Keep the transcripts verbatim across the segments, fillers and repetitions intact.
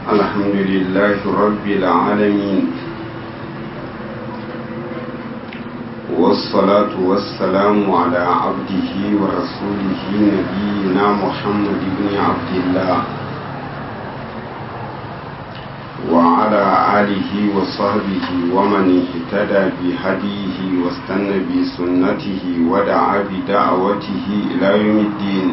الحمد لله رب العالمين والصلاة والسلام على عبده ورسوله نبينا محمد بن عبد الله وعلى آله وصحبه ومن اهتدى بهديه واستنى بسنته ودعا بدعوته إلى يوم الدين.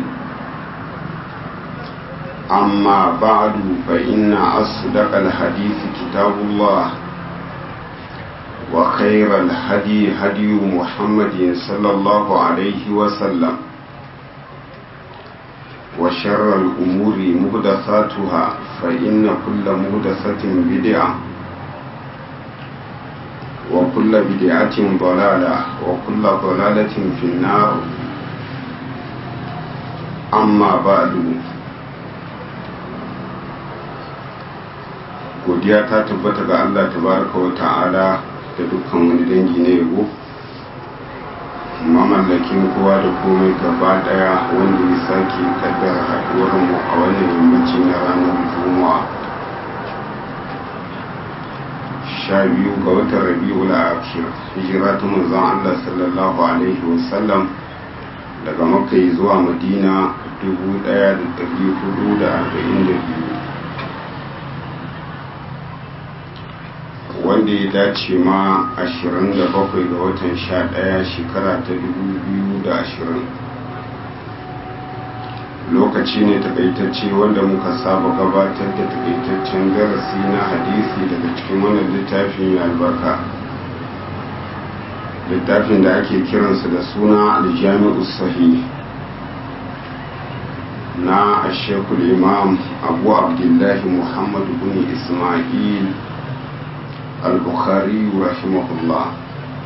أما بعد فإن أصدق الحديث كتاب الله وخير الهدي هدي محمد صلى الله عليه وسلم وشر الأمور محدثاتها فإن كل محدثة بدعة وكل بدعة ضلالة وكل ضلالة في النار. أما بعد، godiya ta tabbata ga Allah tabaraka wa ta'ala da dukkan wani dangi na yabo, mamallakin kowa da komai gaba daya, wanda ya sake kaddara haduwar mu a wannan yammaci na ranar Juma'a sha biyu ga watan Rabiul Akhir, hijira ta manzon Allah sallallahu alaihi wasallam daga Makka zuwa Madina dubu ɗaya da ɗari hudu da arba'in da biyu, wanda ya dace ma ashirin da bakwai ga watan sha ɗaya shekara ta dubu biyu da ashirin. Lokaci ne takaitacce wanda muka saba gabatar da takaitaccen darasi na hadisi daga cikin wannan littafin mai albarka, littafin da ake kiransa da suna aljami'u sahih na ashekul imam abu abdullahi muhammad bin ismail al-bukhari rahimahullah.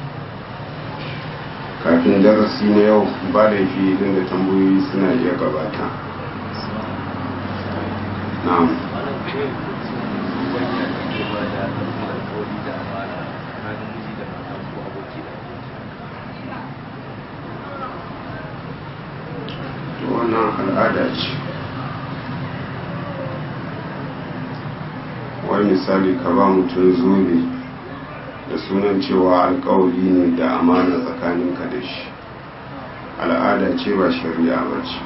Kafin darasi na yau ba da fi da tambayoyi suna iya gabata. Na'am. Wannan al'ada ce. Wani misali ka ba mutum zobe da sunan cewa alkawari ne da amana tsakaninka da shi, al'ada ce ba shari'a ba ce.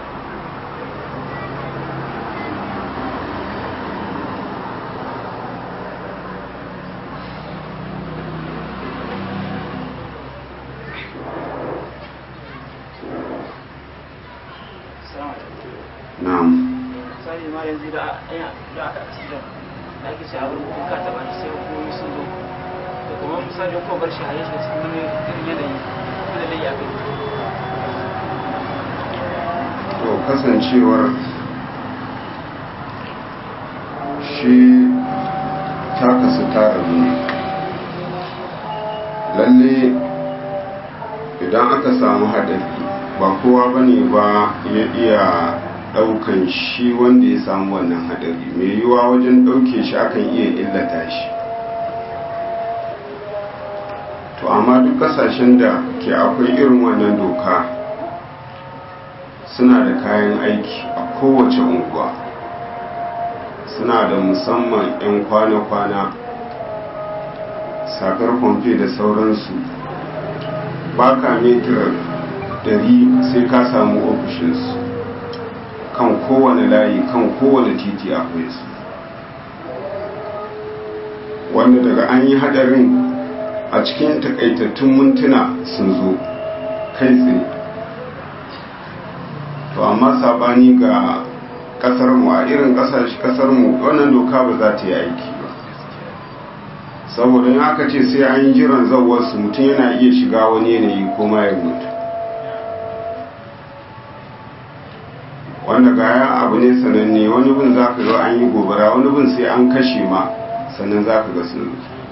Na'am. Sai ma yanzu da da aka accident da ake ce a wurin ka taba shi sai ko sun zo to kuma misali ko bar shi haye shi cikin wani irin yanayi da dai ya kai to kasancewar shi ta kasu tara ne, lalle idan aka samu hadari ba kowa bane ba ya iya daukan shi wanda ya samu wannan hadari, mai yiwuwa wajen dauke shi akan iya illata shi. To amma duk kasashen da ke akwai irin wannan doka suna da kayan aiki a kowace unguwa, suna da musamman 'yan kwana-kwana, sakar kwamfe da sauransu. ba ka metar dari sai ka samu ofishinsu kan kowane layi, kan kowane titi akwai su, wanda daga an yi hadarin a cikin takaitattun mintuna sun zo kai tsaye. To amma sabani ga kasarmu, a irin kasarmu wannan doka ba za ta yi aiki ba, saboda in aka ce sai an yi jiran zawarsu mutum yana iya shiga wani yanayi ko ma ya mutu, wanda gaya abu ne sananne. wani bin za ka ga an yi gobara, wani bin sai an kashe ma sannan za ka ga sun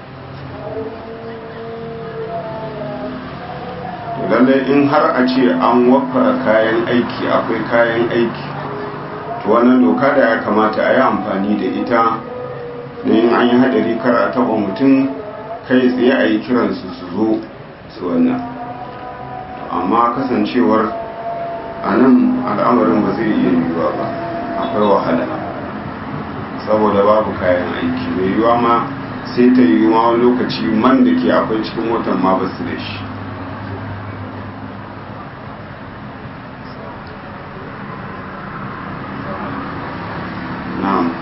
lallai in har a ce an wafara kayan aiki, akwai kayan aiki, to wannan doka da ya kamata a yi amfani da ita da yin an yi hadari kar a taɓa mutum kai tsaye a yi kiransu su zo su wannan. Amma kasancewar a nan al'amarin ba zai iya yiwuwa ba, akwai wahala. saboda babu kayan aiki mai yiwuwa ma sai ta yi ma wani lokaci man da ke akwai cikin motar ma ba su da shi. na'am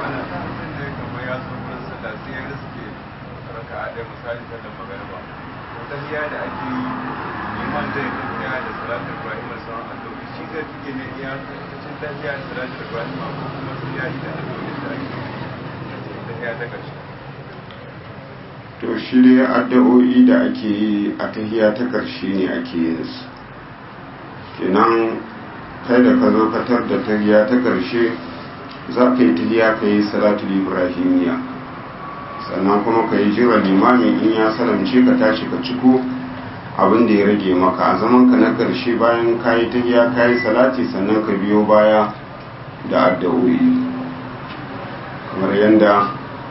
to shi dai addu'o'i da ake yi a tahiya ta ƙarshe ne ake yin su, kenan kai da ka zo katar da tahiya ta ƙarshe za ka yi tahiya ka yi salatul ibrahimiya, sannan kuma ka yi jira limamin in ya salamce ka tashi ka ciko abin da ya rage maka a zaman ka na ƙarshe bayan ka yi tahiya ka yi salati sannan ka biyo baya da addu'o'i kamar yadda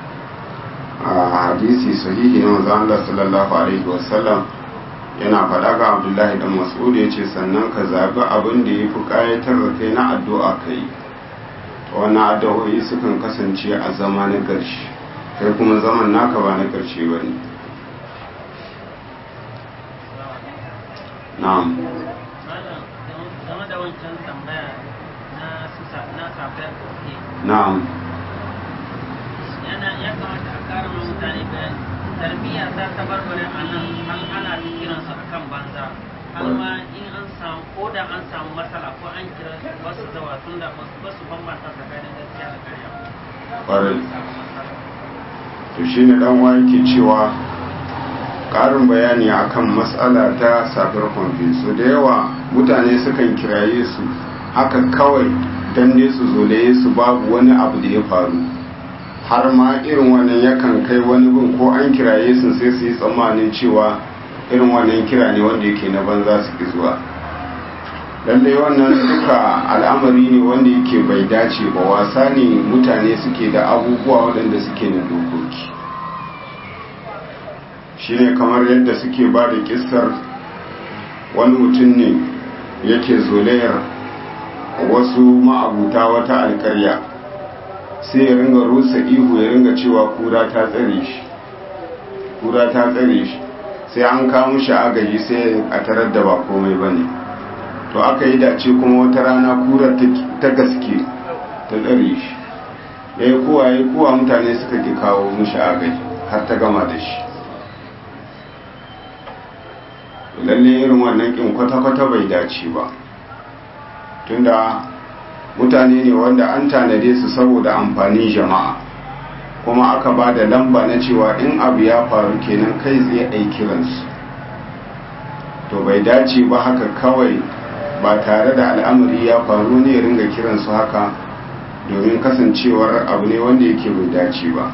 a hadisi sahihi na manzon Allah sallallahu alaihi wasallam yana faɗa ga Abdullahi dan Mas'ud yace sannan ka zabi abin da yafi kayatar da kai na addu'a kai to wannan addu'o'i sukan kasance a zama na ƙarshe kai kuma zaman naka ba na ƙarshe bane. na'am na'am yana ya kamata a kara ma mutane bayani tarbiyya ta tabarbare a nan an ana kiransu a kan banza har ma in an samu ko da an samu matsala ko an kira wasu zawa tun da ba su bambanta tsakanin gaskiya da karya ƙwarai to shi ne ɗan wa yake cewa ƙarin bayani akan matsala ta safar kwamfi so da yawa mutane sukan kiraye su haka kawai don ne su zolaye su babu wani abu da ya faru, har ma irin wannan yakan kai wani bin ko an kiraye su sai su yi tsammanin cewa irin wannan kira ne wanda yake na banza su ki zuwa. lallai wannan duka al'amari ne wanda yake bai dace ba, wasa ne mutane suke da abubuwa waɗanda suke na dokoki. shine kamar yadda suke ba da kissar wani mutum ne yake zolayar wasu ma'abuta wata alkarya, sai ya ringa rusa ihu ya ringa cewa kura ta tsare shi kura ta tsare shi sai an kawo shi agaji sai a tarar da ba komai bane. to aka yi dace kuma wata rana kura ta gaske ta tsare shi, ya yi kowa ya yi kowa mutane suka ki kawo mishi agaji har ta gama da shi. lalle irin wannan kin kwata-kwata bai dace ba, tunda mutane ne wanda an tanade su saboda amfanin jama'a, kuma aka ba da lamba na cewa in abu ya faru kenan kai tsaye a yi kiransu. to bai dace ba haka kawai ba tare da al'amari ya faru ne ringa kiransu haka, domin kasancewar abu ne wanda yake bai dace ba.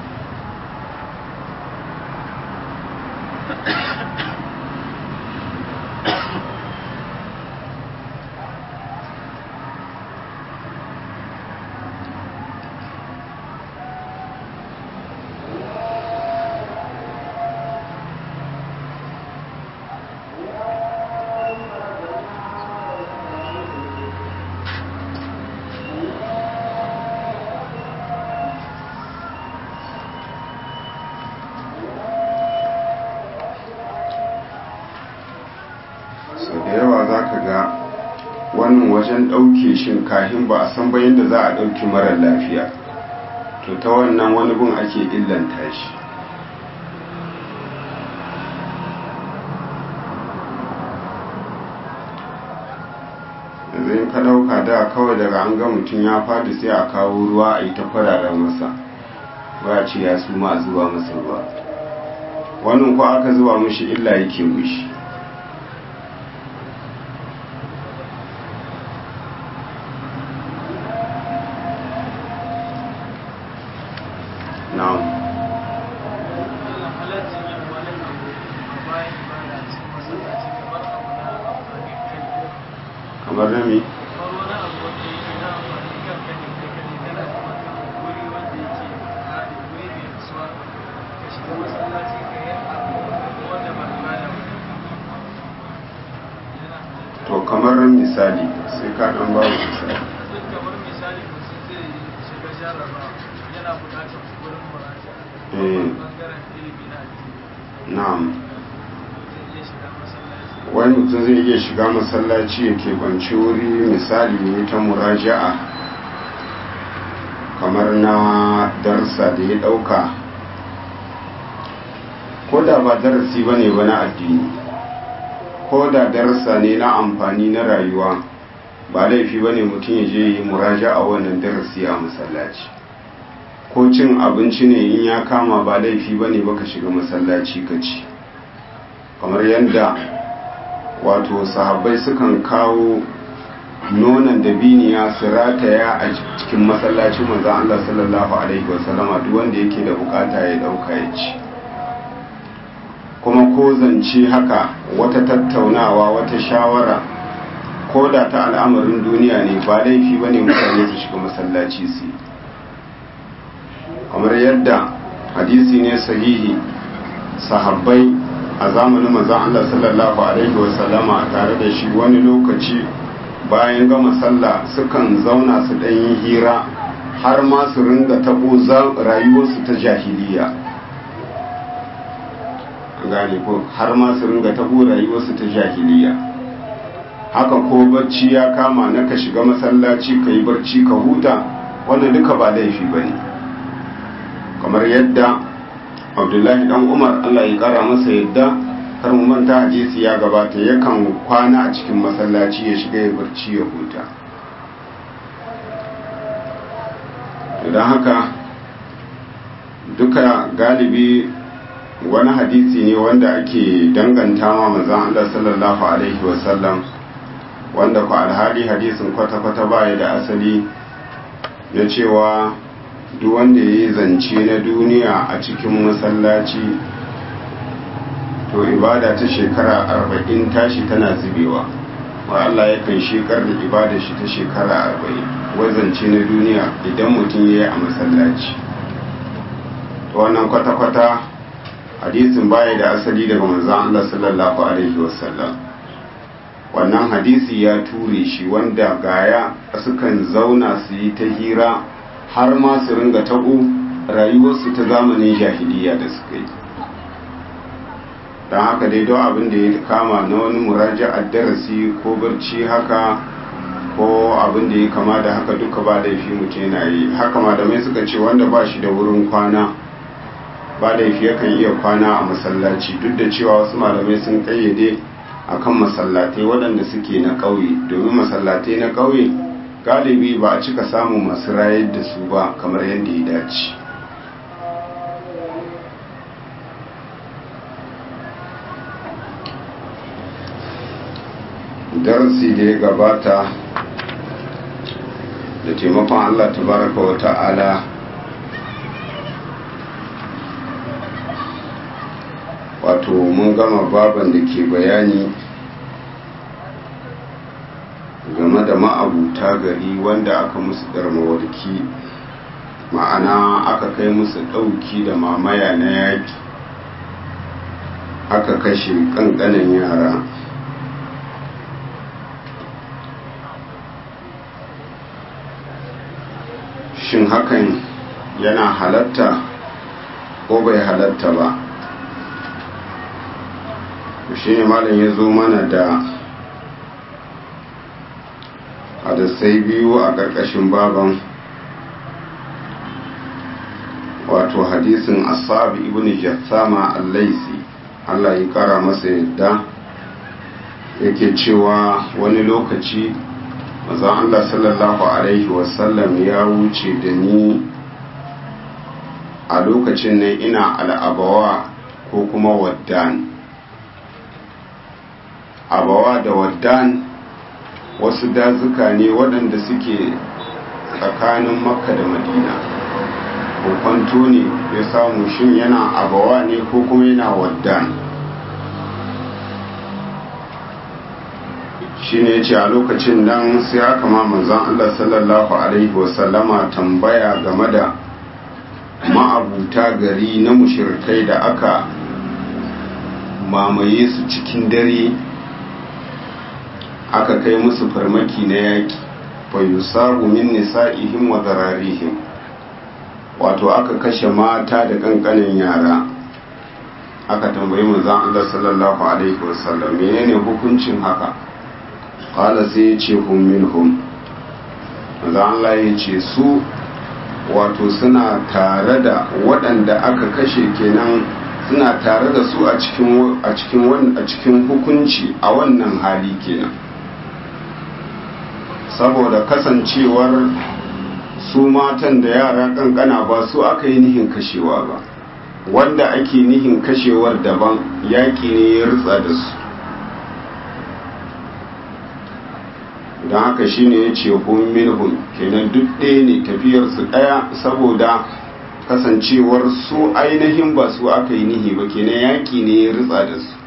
wajen ɗauke shin kahin ba a san bayan da za a ɗauki marar lafiya, to ta wannan wani gun ake illanta shi. yanzu in ka ɗauka da kawai daga an ga mutum ya fadi sai a kawo ruwa a yi ta fararen masa, ba a ce ya su ma a zuba masa ruwa, wannan ko aka zuba mishi illa yake mishi. kamar rami to kamar misali sai ka dan ba misali kamar misali mutum zai shiga jarraba yana yana buƙatar wurin muraja Eh. bangaren ilimi na addini na'am zai iya shiga masallaci wani mutum zai iya shiga masallaci ya keɓanci wuri misali ne ta muraja'a kamar na darsa da ya ɗauka ko da ba darasi ba ne ba na addini ko da darsa ne na amfani na rayuwa ba laifi ba ne mutum ya je yi muraja'a wannan darasi a masallaci ko cin abinci ne in ya kama ba laifi ba ne baka shiga masallaci ka ci kamar yadda wato sahabbai sukan kawo nonon dabiniya su rataya a cikin masallacin manzon Allah sallallahu alaihi wasallama duk wanda yake da bukata ya dauka ya ci kuma ko zance haka wata tattaunawa wata shawara ko da ta al'amarin duniya ne ba laifi bane mutane su shiga masallaci su yi kamar yadda hadisi ne sahihi sahabbai a zamanin manzon Allah sallallahu alaihi wasallama tare da shi wani lokaci bayan gama sallah sukan zauna su dan yi hira har ma su ringa tabo rayuwarsu ta jahiliya gane ko har ma su ringa tabo rayuwarsu ta jahiliya haka ko barci ya kama na ka shiga masallaci ka yi barci ka huta wannan duka ba laifi bane kamar yadda abdullahi dan umar Allah ya kara masa yadda har mu manta hadisi ya gabata yakan kwana a cikin masallaci ya shiga ya barci ya huta don haka duka galibi wani hadisi ne wanda ake danganta ma manzon Allah sallallahu alaihi wasallam wanda ku alhali hadisin kwata-kwata baya da asali na cewa duk wanda ya yi zance na duniya a cikin masallaci to ibada ta shekara arba'in tashi tana zubewa wa Allah ya kan shekar da ibada shi ta shekara arba'in wazance na duniya idan mutum ya yi a masallaci to wannan kwata-kwata hadisin baya da asali daga manzon Allah sallallahu alaihi wasallam wannan hadisi ya ture shi wanda gaya sukan zauna su yi ta hira har ma su ringa tabo rayuwarsu ta zamanin jahiliya da suka yi don haka dai don abin da ya kama na wani muraja'ar darasi ko barci haka ko abin da ya kama da haka duka ba laifi mutum yana yi haka malamai suka ce wanda ba shi da wurin kwana ba laifi yakan iya kwana a masallaci duk da cewa wasu malamai sun kayyade akan masallatai waɗanda suke na ƙauye domin masallatai na ƙauye galibi ba a cika samu masu rayar da su ba kamar yadda ya dace darasi da ya gabata da taimakon Allah tabaraka wa ta'ala wato mun gama baban da ke bayani game da ma'abuta gari wanda aka musu darmawarki ma'ana aka kai musu ɗauki da mamaya na yaƙi aka kashe ƙanƙanin yara shin hakan yana halatta ko bai halatta ba shi ne malam ya zo mana da hadisai biyu a ƙarƙashin baban wato hadisin asabi ibn jassama al-laisi Allah ya kara masa yadda yake cewa wani lokaci manzon Allah sallallahu alaihi wasallam ya wuce da ni a lokacin nan ina al'abawa ko kuma waddan abawa da waddan wasu dazuka ne waɗanda suke tsakanin makka da madina kwanto ne ya samu shin yana abawa ne ko kuma yana waddan shi ne ya ce a lokacin nan sai aka ma manzan Allah sallallahu alaihi wasallama tambaya game da ma'abuta gari na mushirikai da aka mamaye su cikin dare aka kai musu farmaki na yaki fa yusabu min nisa'ihim wa zararihim wato aka kashe mata da ƙanƙanin yara, aka tambayi manzon Allah sallallahu alaihi wasallam menene hukuncin haka, qala sai ya ce hum minhum, manzon Allah ya ce su wato suna tare da waɗanda aka kashe, kenan suna tare da su a cikin a cikin a cikin hukunci a wannan hali kenan, saboda kasancewar su matan da yara kankana ba su aka yi nihin kashewa ba, wanda ake nihin kashewar daban, yaƙi ne ya rutsa da su. don haka shine ya ce hun minhum, kenan duk ɗaya ne tafiyarsu ɗaya, saboda kasancewar su ainihin ba su aka yi nihi ba, kenan yaƙi ne ya rutsa da su.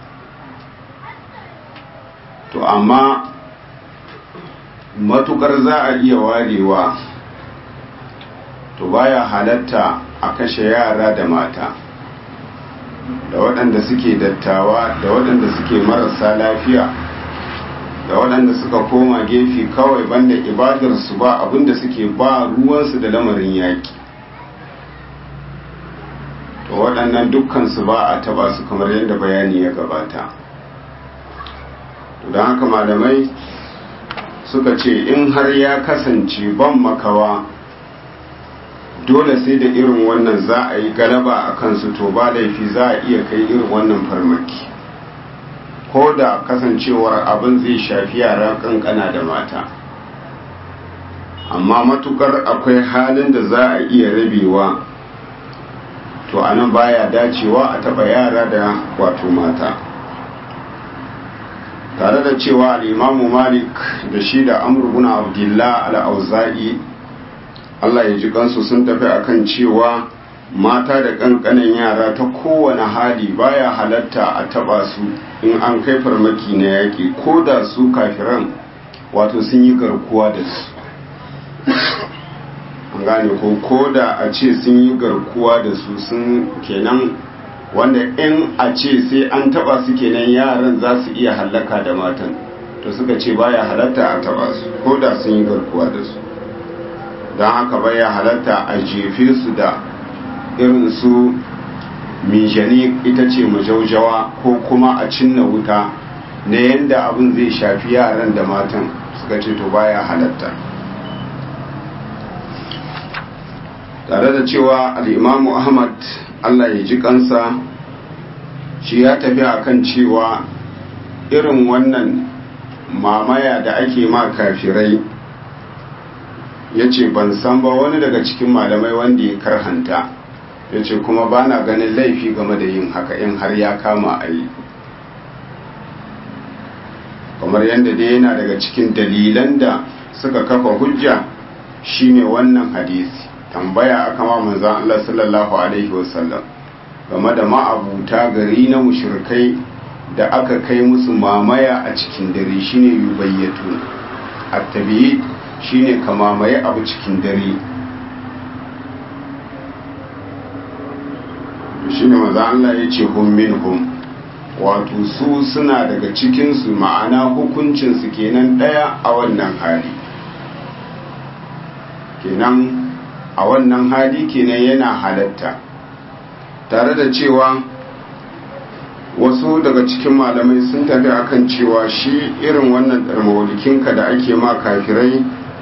to amma matukar za a iya warewa, to baya halatta a kashe yara da mata, da waɗanda suke dattawa, da waɗanda suke marasa lafiya, da waɗanda suka koma gefe kawai banda ibadarsu ba abinda suke ba ruwansu da lamarin yaƙi, to waɗannan dukkansu ba a taba su kamar yadda bayani ya gabata. don haka malamai suka ce in har ya kasance ban makawa dole sai da irin wannan za a yi galaba a kansu, to ba laifi za a iya kai irin wannan farmaki, ko da kasancewar abin zai shafi yara kankana da mata. amma matukar akwai halin da za a iya rabewa, to anan baya dacewa a taba yara da wato mata, tare da cewa al'imamu malik da shi da amr ibn abdullah al-auza'i Allah ya ji kansu sun tafi akan cewa mata da kankanin yara ta kowane hali baya halatta a taba su in an kai farmaki na yaƙi, ko da su kafiran wato sun yi garkuwa da su, an gane ko ko da a ce sun yi garkuwa da su sun kenan, wanda in a ce sai an taba su kenan yaran za su iya hallaka da matan, to suka ce baya halatta a taba su ko da sun yi garkuwa da su. don haka baya halatta a jefe su da irin su mijani, ita ce majaujawa, ko kuma a cinna wuta na yadda abin zai shafi yaran da matan, suka ce to baya halatta. tare da cewa al'imamu ahmad Allah ya ji kansa shi ya tafi akan cewa irin wannan mamaya da ake ma kafirai, ya ce ban san ba wani daga cikin malamai wanda ya karhanta, ya ce kuma ba na ganin laifi game da yin haka in har ya kama a yi, kamar yadda dai yana daga cikin dalilan da suka kafa hujja shine wannan hadisi, tambaya aka ma manzon Allah sallallahu alaihi wasallam game da ma'abuta gari na mushrikai da aka kai musu mamaya a cikin dare, shine yubayyatu at-tabi'id, shine ka mamaye abu cikin dare. shine manzon Allah ya ce hum minhum, wato su suna daga cikinsu, ma'ana hukuncinsu kenan ɗaya a wannan hali, kenan a wannan hali kenan yana halatta, tare da cewa wasu daga cikin malamai sun tafi akan cewa shi irin wannan darmawalikinka da ake ma kafirai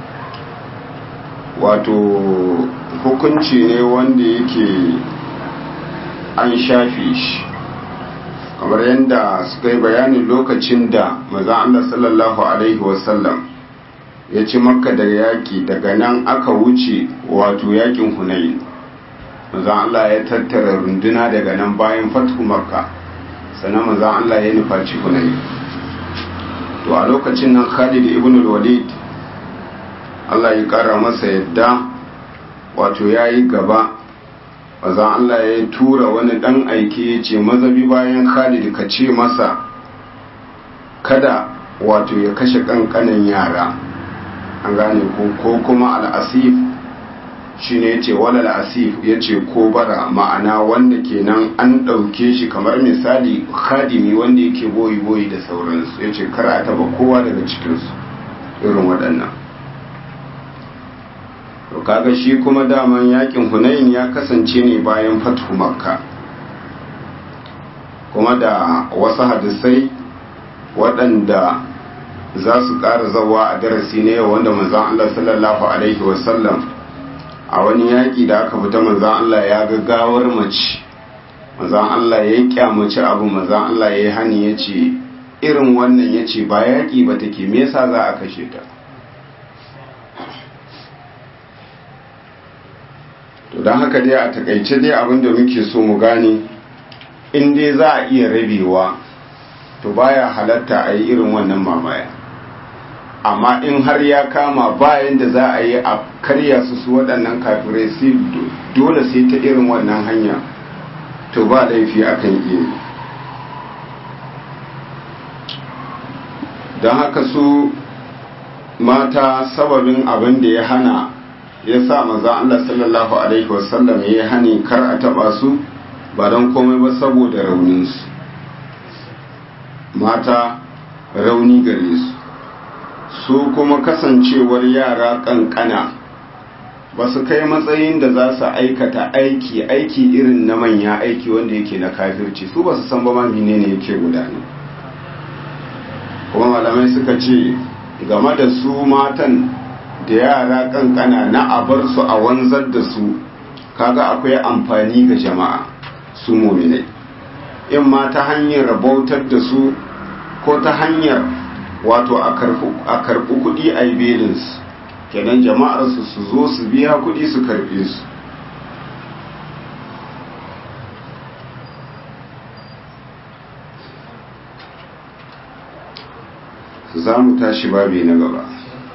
wato hukunci ne wanda yake an shafe shi, kamar yadda suka yi bayanin lokacin da manzon Allah sallallahu alaihi wasallam ya ci makka da yaƙi, daga nan aka wuce wato yaƙin hunayn, manzon Allah ya tattara runduna daga nan bayan fathu makka, sannan manzon Allah ya nufaci hunayn. to a lokacin nan Khalid ibn al-Walid Allah ya kara masa yadda wato yayi gaba, manzon Allah ya tura wani dan aike ya ce mazabi bayan Khalid ka ce masa kada wato ya kashe kankanin yara, an gane ko ko kuma al-asif shine yace wala al-asif yace ko bara, ma'ana wanda kenan an dauke shi kamar misali khadimi wanda yake boyi boyi da sauransu, yace kar a taba kowa daga cikin su irin waɗannan. to kaga shi kuma daman yakin Hunain ya kasance ne bayan fathu Makka, kuma da wasu hadisai waɗanda za su ƙara zawa a darasi ne yau, wanda manzon Allah sallallahu alaihi wasallam a wani yaƙi da aka fita manzon Allah ya ga gawar mace, manzon Allah ya kyamaci abu, manzon Allah ya hani ya ce irin wannan, ya ce ba yaƙi ba take, me yasa za a kashe ta? To don haka dai a takaice dai abinda muke so mu gane, in dai za a iya rabewa to baya halatta a yi irin wannan mamaya, amma in har ya kama bayan da za a yi a karya su su waɗannan kafirai sai dole sai ta irin wannan hanya, to ba laifi akan iya. don haka su mata sababin abin da ya hana ya sa maza Allah sallallahu alaihi wasallam ya hani kar a taba su ba don komai ba saboda rauninsu, mata rauni gare su, su kuma kasancewar yara kankana ba su kai matsayin da za su aikata aiki aiki irin na manya, aiki wanda yake na kafirci, su ba su san ba ma menene yake gudana. Kuma malamai suka ce game da su matan da yara kankana na abar su a wanzar da su, kaga akwai amfani ga jama'a su mu'minai, in ma ta hanyar rabautar da su ko ta hanyar wato a karɓi kuɗi a yi belinsu, kenan jama'arsu su zo su biya kuɗi su karɓe su. za mu tashi babi na gaba.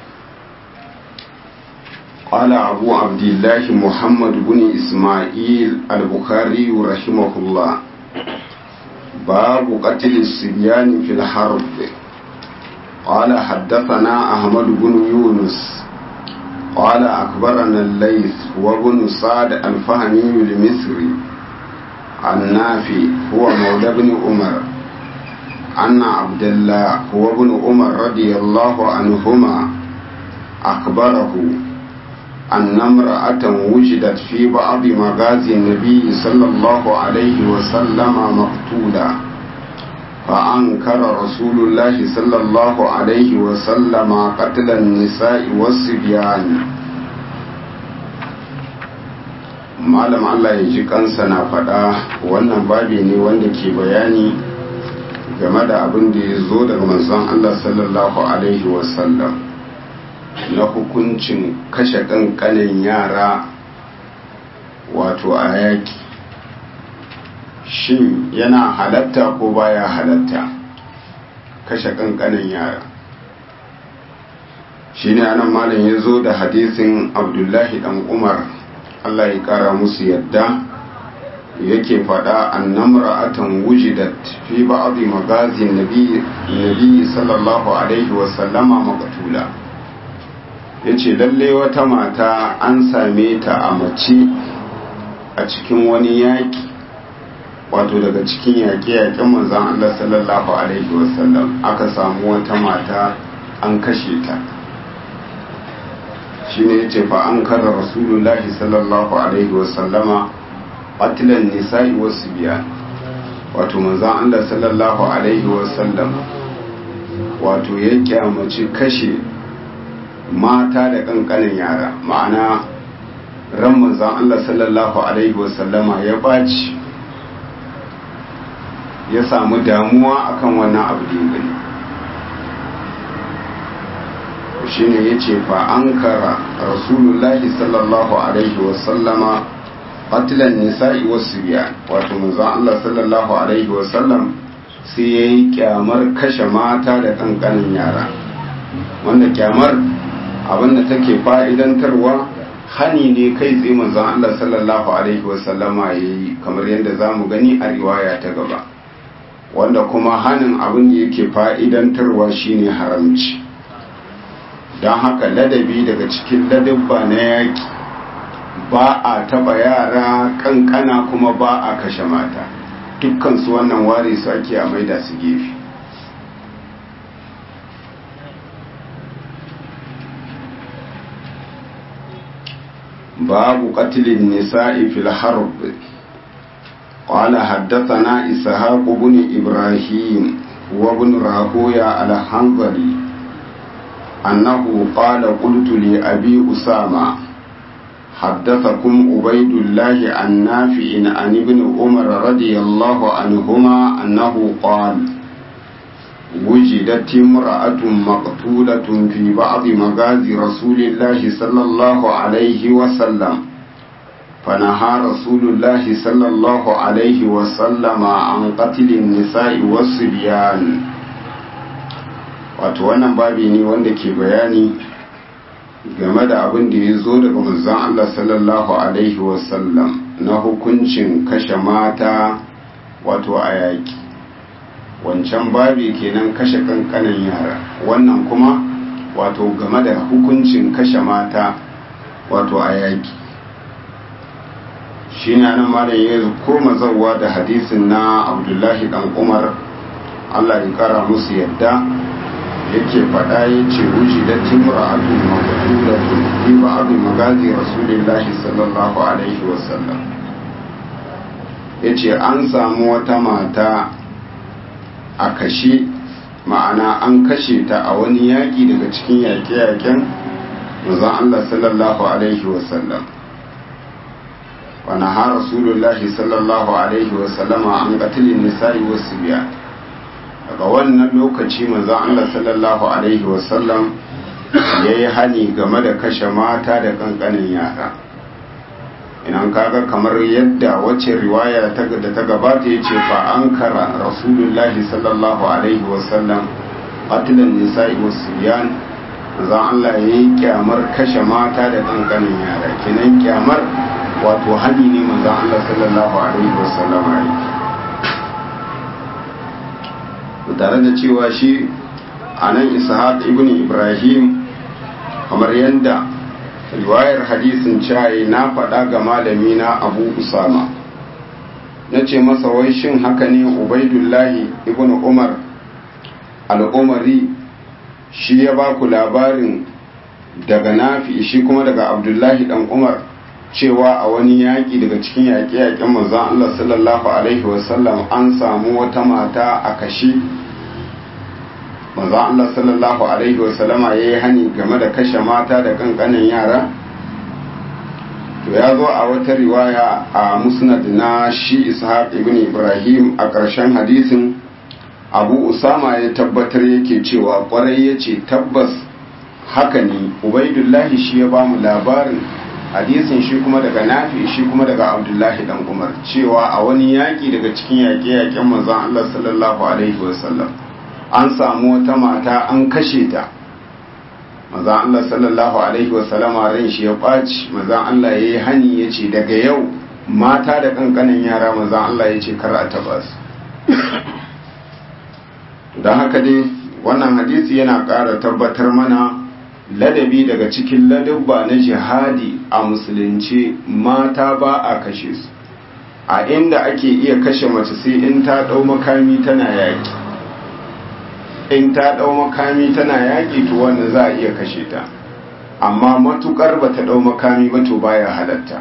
قال أبو عبد الله محمد بن إسماعيل البخاري رحمه الله باب قتل الصبيان في الحرب. قال حدثنا أحمد بن يونس قال أخبرنا الليث وابن سعد الفهمي المصري النافي هو مولى بن عمر أن عبد الله هو ابن عمر رضي الله عنهما أخبره أن امرأة وجدت في بعض مغازي النبي صلى الله عليه وسلم مقتولة، فأنكر رسول الله صلى الله عليه وسلم قتل النساء والصبيان. malam Allah ya ji kansa na faɗa wannan babi ne wanda ke bayani game da abin da ya zo daga manzon Allah sallallahu alaihi wasallam na hukuncin kashe ƙanƙanin yara wato a yaƙi. Shin yana halatta ko baya halatta kashe ƙanƙanin yara? Shi ne anan malam ya zo da hadisin Abdullahi ɗan Umar, Allah ya ƙara musu yadda, yake faɗa annamra'atan wujidat fi ba'dhi magazin nabi nabi sallallahu alaihi wa sallama maqtula. Yace lalle wata mata an same ta a mace a cikin wani yaki, wato daga cikin yaƙe-yaƙen manzon Allah sallallahu alaihi wa sallam aka samu wata mata an kashe ta. Shine yace fa an kada rasulullahi sallallahu alaihi wa sallama qatlan nisa'i wasbiyan, wato manzon Allah sallallahu alaihi wasallam wato ya kyamaci kashe mata da kankanin yara, ma'ana ran manzon Allah sallallahu alaihi wasallama ya baci, ya samu damuwa akan wannan abu da ya gani. Shine yace fa ankara rasulullahi sallallahu alaihi wasallama qatlan nisa'i wasbiyan, wato manzon Allah sallallahu alaihi wasallam sai yayi kyamar kashe mata da kankanin yara, wanda kyamar abinda take fa'idantarwa hani ne kai tsaye manzon Allah sallallahu alaihi wasallama yayi, kamar yadda zamu gani a riwaya ta gaba, wanda kuma hanin abin da yake fa'idantarwa shine haramci. Don haka ladabi daga cikin ladabba na yaki, ba a taba yara kankana kuma ba a kashe mata, dukkan su wannan ware su ake a maida su gefe. باب قتل النساء في الحرب. قال حدثنا إسحاق بن إبراهيم وابن راهوية الحنظلي أنه قال قلت لأبي أسامة حدثكم عبيد الله عن نافع عن ابن عمر رضي الله عنهما أنه قال وجدت امرأة مقتولة في بعض مغازي رسول الله صلى الله عليه وسلم فنهى رسول الله صلى الله عليه وسلم عن قتل النساء والصبيان. wato wannan babi ne wanda ke bayani game da abin da ya zo daga manzon Allah sallallahu alaihi wasallam na hukuncin kashe mata wato a yaki. Wancan babi kenan kashe kankanin yara, wannan kuma wato game da hukuncin kashe mata wato a yaki. shi ne nan malam ya koma zawwa da hadisin na Abdullahi dan Umar Allah ya kara musu yadda yake faɗa ya ce wuji da timra'atu maqtulatu fi ba'd magazi rasulillahi sallallahu alaihi wasallam, yace an samu wata mata a kashe, ma'ana an kashe ta a wani yaƙi daga cikin yaƙe-yaƙen manzon Allah sallallahu alaihi wasallam. wa naha rasulullahi sallallahu alaihi wasallama an qatlin nisa'i was-sibyan. daga wannan lokaci manzon Allah sallallahu alaihi wasallam yayi hani game da kashe mata da kankanin yara. idan kaga kamar yadda wacce riwaya ta da ta gabata yace fa ankara rasulullahi sallallahu alaihi wasallam qatlan nisa'i was-sibyan, manzon Allah yayi kyamar kashe mata da kankanin yara. kinan kyamar wato hani ne manzon Allah sallallahu alaihi wasallam yayi, tare da cewa shi anan Ishaq ibn Ibrahim kamar yadda riwayar hadisin cayi na faɗa ga malami na Abu Usama, na ce masa wai shin haka ne Ubaidullahi ibn Umar al-Umari shi ya ba ku labarin daga Nafi shi kuma daga Abdullahi dan Umar cewa a wani yaƙi daga cikin yaƙe-yaƙen manzon Allah sallallahu alaihi wasallam an samu wata mata a kashe, manzon Allah sallallahu alaihi wasallama yayi hani game da kashe mata da kankanin yara? To ya zo a wata riwaya a musnad na shi Ishaq ibn Ibrahim a ƙarshen hadisin Abu Usama ya tabbatar yake cewa kwarai yace tabbas haka ne, Ubaidullahi shi ya ba mu labarin hadisin shi kuma daga Nafi shi kuma daga Abdullahi dan Umar cewa a wani yaƙi daga cikin yaƙe-yaƙen manzon Allah sallallahu alaihi wasallam an samu wata mata an kashe ta. manzon Allah sallallahu alaihi wasallam ran shi ya ɓaci, manzon Allah yayi hani yace daga yau mata da kankanin yara manzon Allah yace kar a taba su. don haka dai wannan hadisi yana ƙara tabbatar mana ladabi daga cikin ladabba na jihadi a musulunci, mata ba a kashe su. a inda ake iya kashe mace sai in ta ɗau makami tana yaƙi, in ta ɗau makami tana yaƙi to wanda za a iya kashe ta, amma matukar ba ta ɗau makami ba to baya halatta.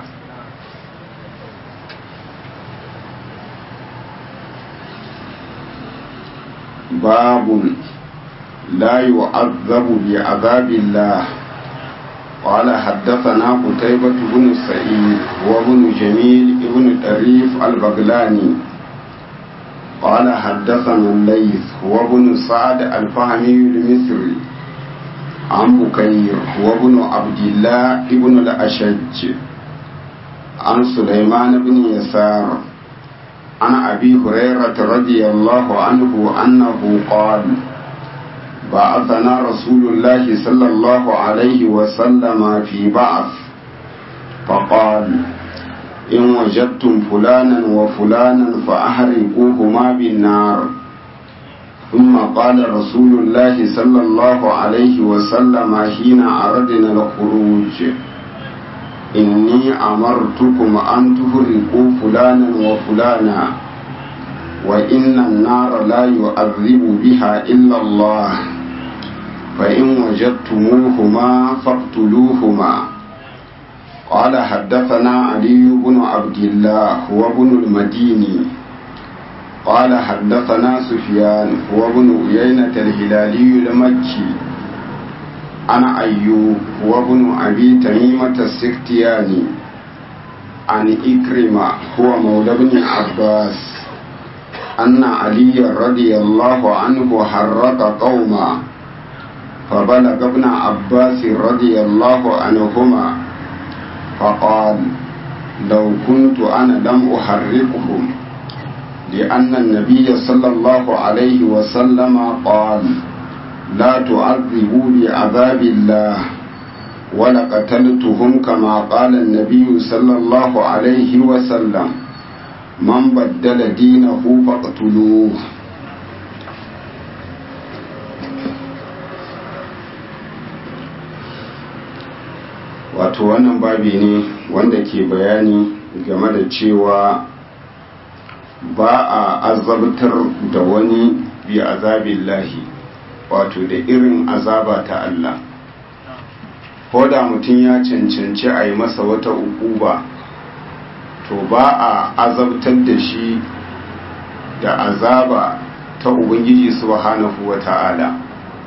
babun لا يعذب بعذاب الله. قال حدثنا قتيبة بن سعيد وابن جميل ابن طريف البغلاني قال حدثنا الليث وابن سعد الفهمي المصري عن بكير وابن عبد الله ابن الأشج عن سليمان بن يسار عن أبي هريرة رضي الله عنه أنه قال بعثنا رسول الله صلى الله عليه وسلم في بعث فقال إن وجدتم فلانا وفلانا فأحرقوهما بالنار. ثم قال رسول الله صلى الله عليه وسلم حين أردنا الخروج إني أمرتكم أن تحرقوا فلانا وفلانا وإن النار لا يعذب بها إلا الله فإن وجدتموهما فاقتلوهما. قال حدثنا علي بن عبد الله هو ابن المديني قال حدثنا سفيان هو ابن عيينة الهلالي المكي عن أيوب هو ابن أبي تميمة السختياني عن إكرمة هو مولى ابن عباس أن علي رضي الله عنه حرق قوما فبلغ ابن عباس رضي الله عنهما فقال لو كنت أنا لم أحرقهم لأن النبي صلى الله عليه وسلم قال لا تعذبوا بعذاب الله ولقتلتهم كما قال النبي صلى الله عليه وسلم من بدل دينه فاقتلوه. wato wannan babi ne wanda ke bayani game da cewa ba a azabtar da wani bi azabillahi wato da irin azaba ta Allah ko da mutum ya cancanci a yi masa wata ukuba to ba a azabtar da shi da azaba ta ubangiji subhanahu wa ta'ala.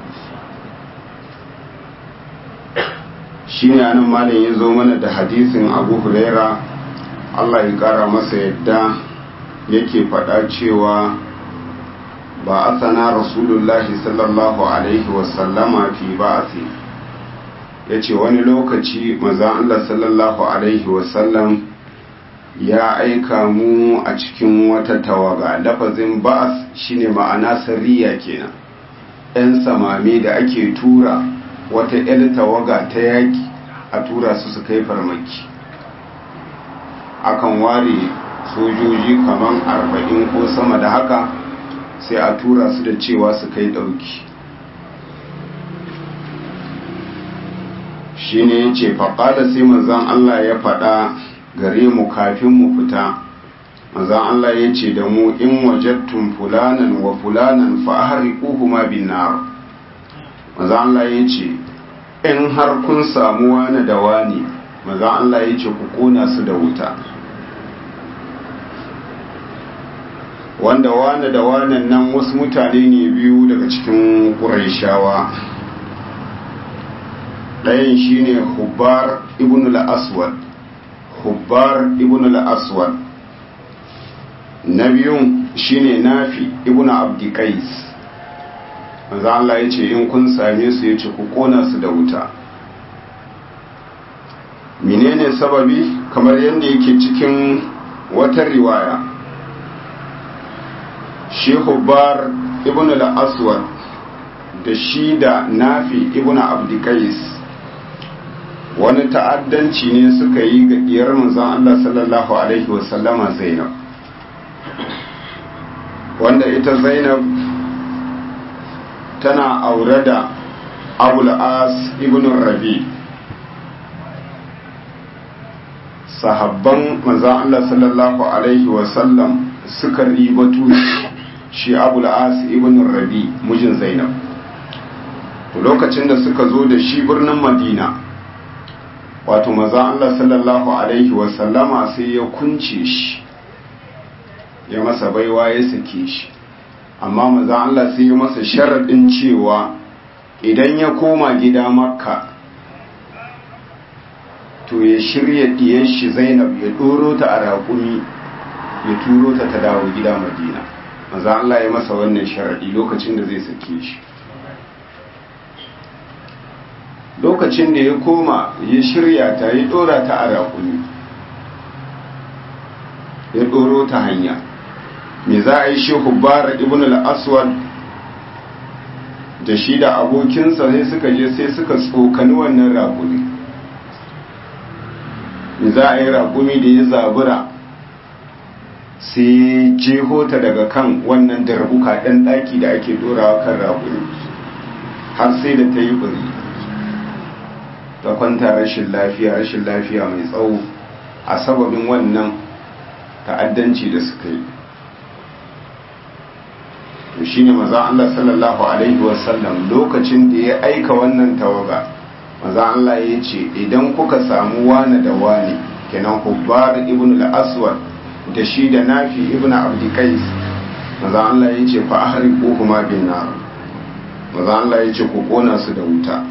shi ne anan malin ya zo mana da hadisin abu huraira Allah ya kara masa yadda yake faɗa cewa ba a sana rasulullahi sallallahu alaihi wasallama fi ba'asi ya ce wani lokaci maza Allah sallallahu alaihi wasallam ya aika mu a cikin wata tawaga. Lafazin ba'as shine ma'ana sariya kenan, 'yan samame da ake tura wata 'yar tawaga ta yaki a tura su su kai farmaki. Akan ware sojoji kaman arba'in ko sama da haka sai a tura su da cewa su kai ɗauki. shi ne ya ce faƙada sai manzan Allah ya faɗa gare mu kafin mu fita. manzan Allah ya ce da mu in wajattun fulanan wa fulanan fa'ahariquhuma bin nar. manzan Allah ya ce in har kun samu wani da wani, manzan Allah ya ce ku kona su da wuta. wanda wani da wani nan wasu mutane ne biyu daga cikin Qurayshawa. ɗayan shine Hubbar ibn al-Aswad Hubbar ibn al-Aswad na biyun shine Nafi ibn Abdi Qais. manzo Allah yace in kun same su yace ku kona su da wuta. menene sababi? kamar yadda yake cikin wata riwaya, shi Hubbar ibn al-Aswad da shi da Nafi ibn Abdi Qais wani ta'addanci ne suka yi ga diyar manzon Allah sallallahu alaihi wasallama Zainab, wanda ita Zainab tana aure da Abul As ibn Rabi. sahabban manzon Allah sallallahu alaihi wasallam suka ribatu shi Abul As ibn Rabi mijin Zainab. to lokacin da suka zo da shi birnin Madina, wato maza Allah sallallahu alaihi wasallama sai ya kunce shi, ya masa baiwa ya sake shi, amma maza Allah sai ya masa sharaɗin cewa idan ya koma gida Makka to ya shirya diyar shi Zainab ya ɗoro ta a raƙumi ya turo ta ta dawo gida Madina. maza Allah ya masa wannan sharaɗi lokacin da zai sake shi. lokacin da ya koma ya shirya ta ya dora ta a raƙumi ya doro ta hanya. me za a yi shi Hubbar ibn al-Aswad da shi da abokinsa sai suka je sai suka tsokani wannan raƙumi. me za a yi raƙumi da ya zabura sai jeho ta daga kan wannan darbuka ɗan ɗaki da ake dorawa kan raƙumi har sai da ta yi bari, ta kwanta rashin lafiya rashin lafiya mai tsawo a sababin wannan ta'addanci da suka yi. to shine maza Allah sallallahu alaihi wasallam lokacin da ya aika wannan tawaga maza Allah ya ce idan kuka samu wani da wani kenan Hubbar ibn al-Aswad da shi da Nafi ibn Abd Qais maza Allah ya ce fa ahriquhuma bin nar maza Allah ya ce ku kona su da wuta.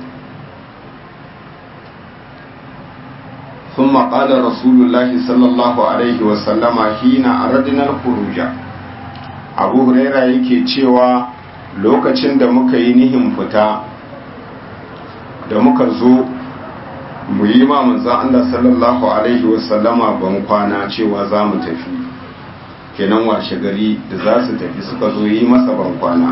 ثم قال رسول الله صلى الله عليه وسلم حين أردنا الخروج Abu Huraira yake cewa lokacin da muka yi nihin fita da muka zo mu yi ma manzon Allah sallallahu alaihi wasallama ban kwana cewa za mu tafi kenan washe gari da za su tafi suka zo yi masa ban kwana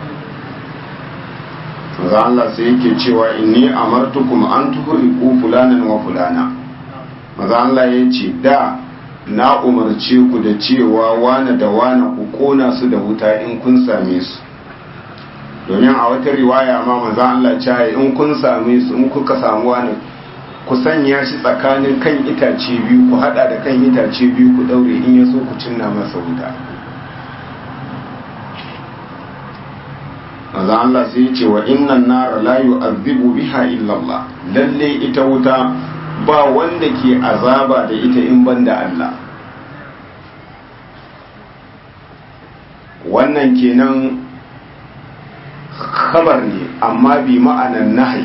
manzon Allah sai yake cewa inni amartukum an tuhriqu fulanan wa fulana maza Allah ya ce da na umarce ku da cewa wane da wane ku kona su da wuta in kun same su domin a wata riwaya ma maza Allah ce in kun same su in kuka samu wani ku sanya shi tsakanin kan itace biyu ku hada da kan itace biyu ku daure in ya so ku cinna masa wuta. maza Allah sai ya ce wa innan nara la yu'adhibu biha illa Allah lalle ita wuta ba wanda ke azaba da ita in banda Allah. Wannan kenan khabar ne amma bi ma'anan nahi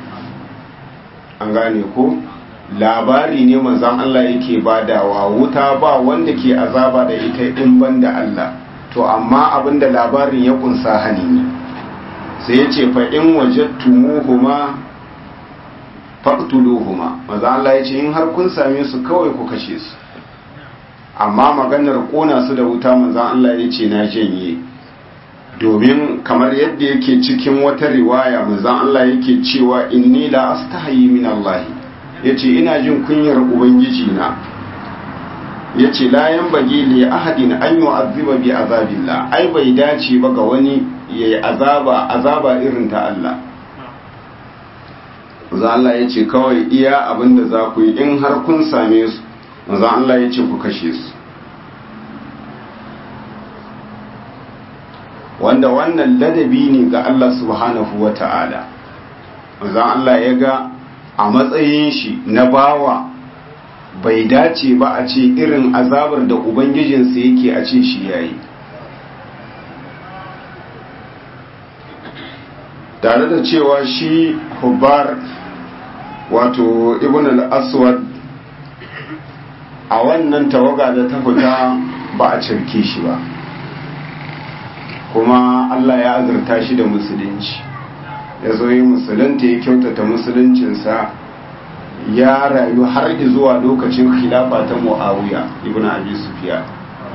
an gane ko labari ne manzon Allah yake badawa wuta ba wanda ke azaba da ita in banda Allah to amma abinda labarin ya kunsa hani ne sai ya ce fa in wajadtumuhuma faqtuluhuma maza Allah ya ce in har kun same su kawai ku kashe su amma maganar kona su da wuta maza Allah ya ce na janye domin kamar yadda yake cikin wata riwaya maza Allah yake cewa inni la astahi min Allah yace ina jin kunyar ubangiji na yace la yanbaghi li ahadin an yu'azziba bi azabillah ai bai dace ba ga wani yayi azaba azaba irin ta Allah maza Allah ya ce kawai iya abinda za ku yi in har kun same su maza Allah ya ce ku kashe su wanda wannan ladabi ne ga Allah subhanahu wa ta'ala maza Allah ya ga a matsayin shi na bawa bai dace ba a ce irin azabar da ubangijinsa yake a ce shi yayi tare da cewa shi Hubbar wato ibn al-aswad a wannan tawaga da ta fita ba a cirke shi ba kuma Allah ya azurta shi da musulunci ya zo yi musulunta ya kyautata musuluncinsa ya rayu har zuwa lokacin khilafa ta Muawiya ibn Abi Sufyan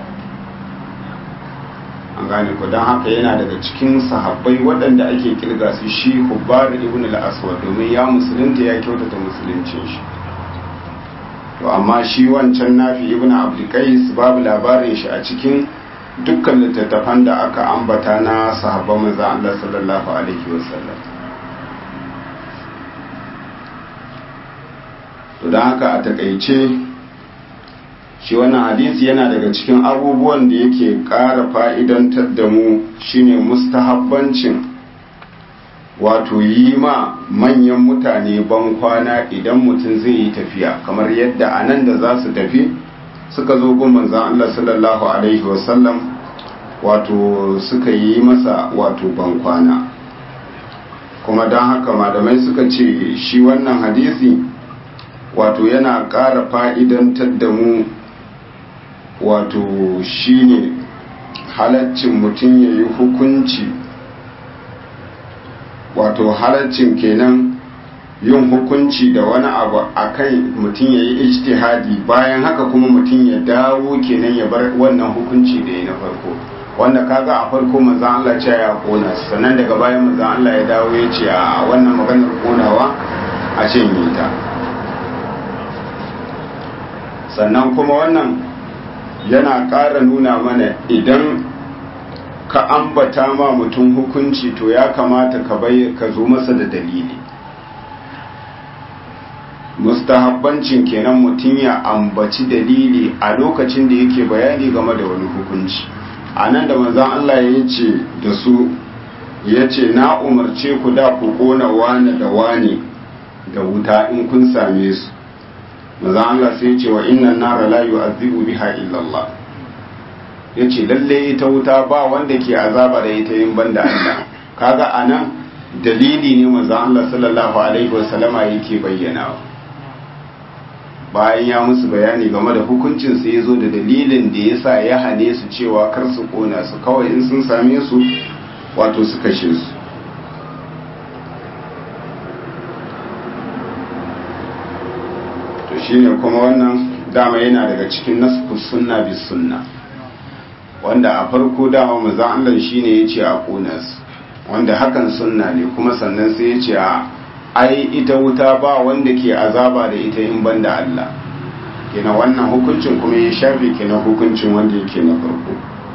an gane ku don haka yana daga cikin sahabbai waɗanda ake kirga su shi Hubbar ibn al-Aswad domin ya musulunta ya kyautata musuluncin shi to amma shi wancan Nafi ibn Abd Qais babu labarin shi a cikin dukkan littattafan da aka ambata na sahabban manzon Allah sallallahu alaihi wasallam to don haka a takaice shi wannan hadisi yana daga cikin abubuwan da yake ƙara fa'idantar da mu shine mustahabbancin wato yi ma manyan mutane ban kwana idan mutum zai yi tafiya kamar yadda a nan da za su tafi suka zo gun manzan Allah sallallahu alaihi wasallam wato suka yi masa wato ban kwana kuma don haka malamai suka ce shi wannan hadisi wato yana ƙara fa'idantar da mu wato shine halaccin mutum ya yi hukunci wato halaccin kenan yin hukunci da wani abu akan mutum ya yi ijtihadi bayan haka kuma mutum ya dawo kenan ya bar wannan hukunci da ya na farko wanda kaga a farko manzon Allah ce ya kona sannan daga bayan manzon Allah ya dawo ya ce a wannan maganar konawa a cinye ta sannan kuma wannan yana ƙara nuna mana idan ka ambata ma mutum hukunci to ya kamata ka bai ka zo masa da dalili mustahabbancin kenan mutum ya ambaci dalili a lokacin da yake bayani game da wani hukunci a nan da manzon Allah ya ce da su ya ce na umarce ku da ku kona wane da wane da wuta in kun same su maza Allah sai ce wa innan nara la yu'azzibu biha illa Allah yace lalle ita wuta ba wanda ke azaba da ita yin banda Allah kaga anan dalili ne maza Allah sallallahu alaihi wasallama yake bayyanawa bayan ya musu bayani game da hukuncin sai yazo da dalilin da yasa ya hane su cewa kar su kona su kawai in sun same su wato su kashe su shine kuma wannan dama yana daga cikin nasfus sunna bis sunna wanda a farko dama manzon Allah shine yace a kunas wanda hakan sunna ne kuma sannan sai yace a ai ita wuta ba wanda ke azaba da ita in banda Allah kina wannan hukuncin kuma ya shafe kina hukuncin wanda yake na farko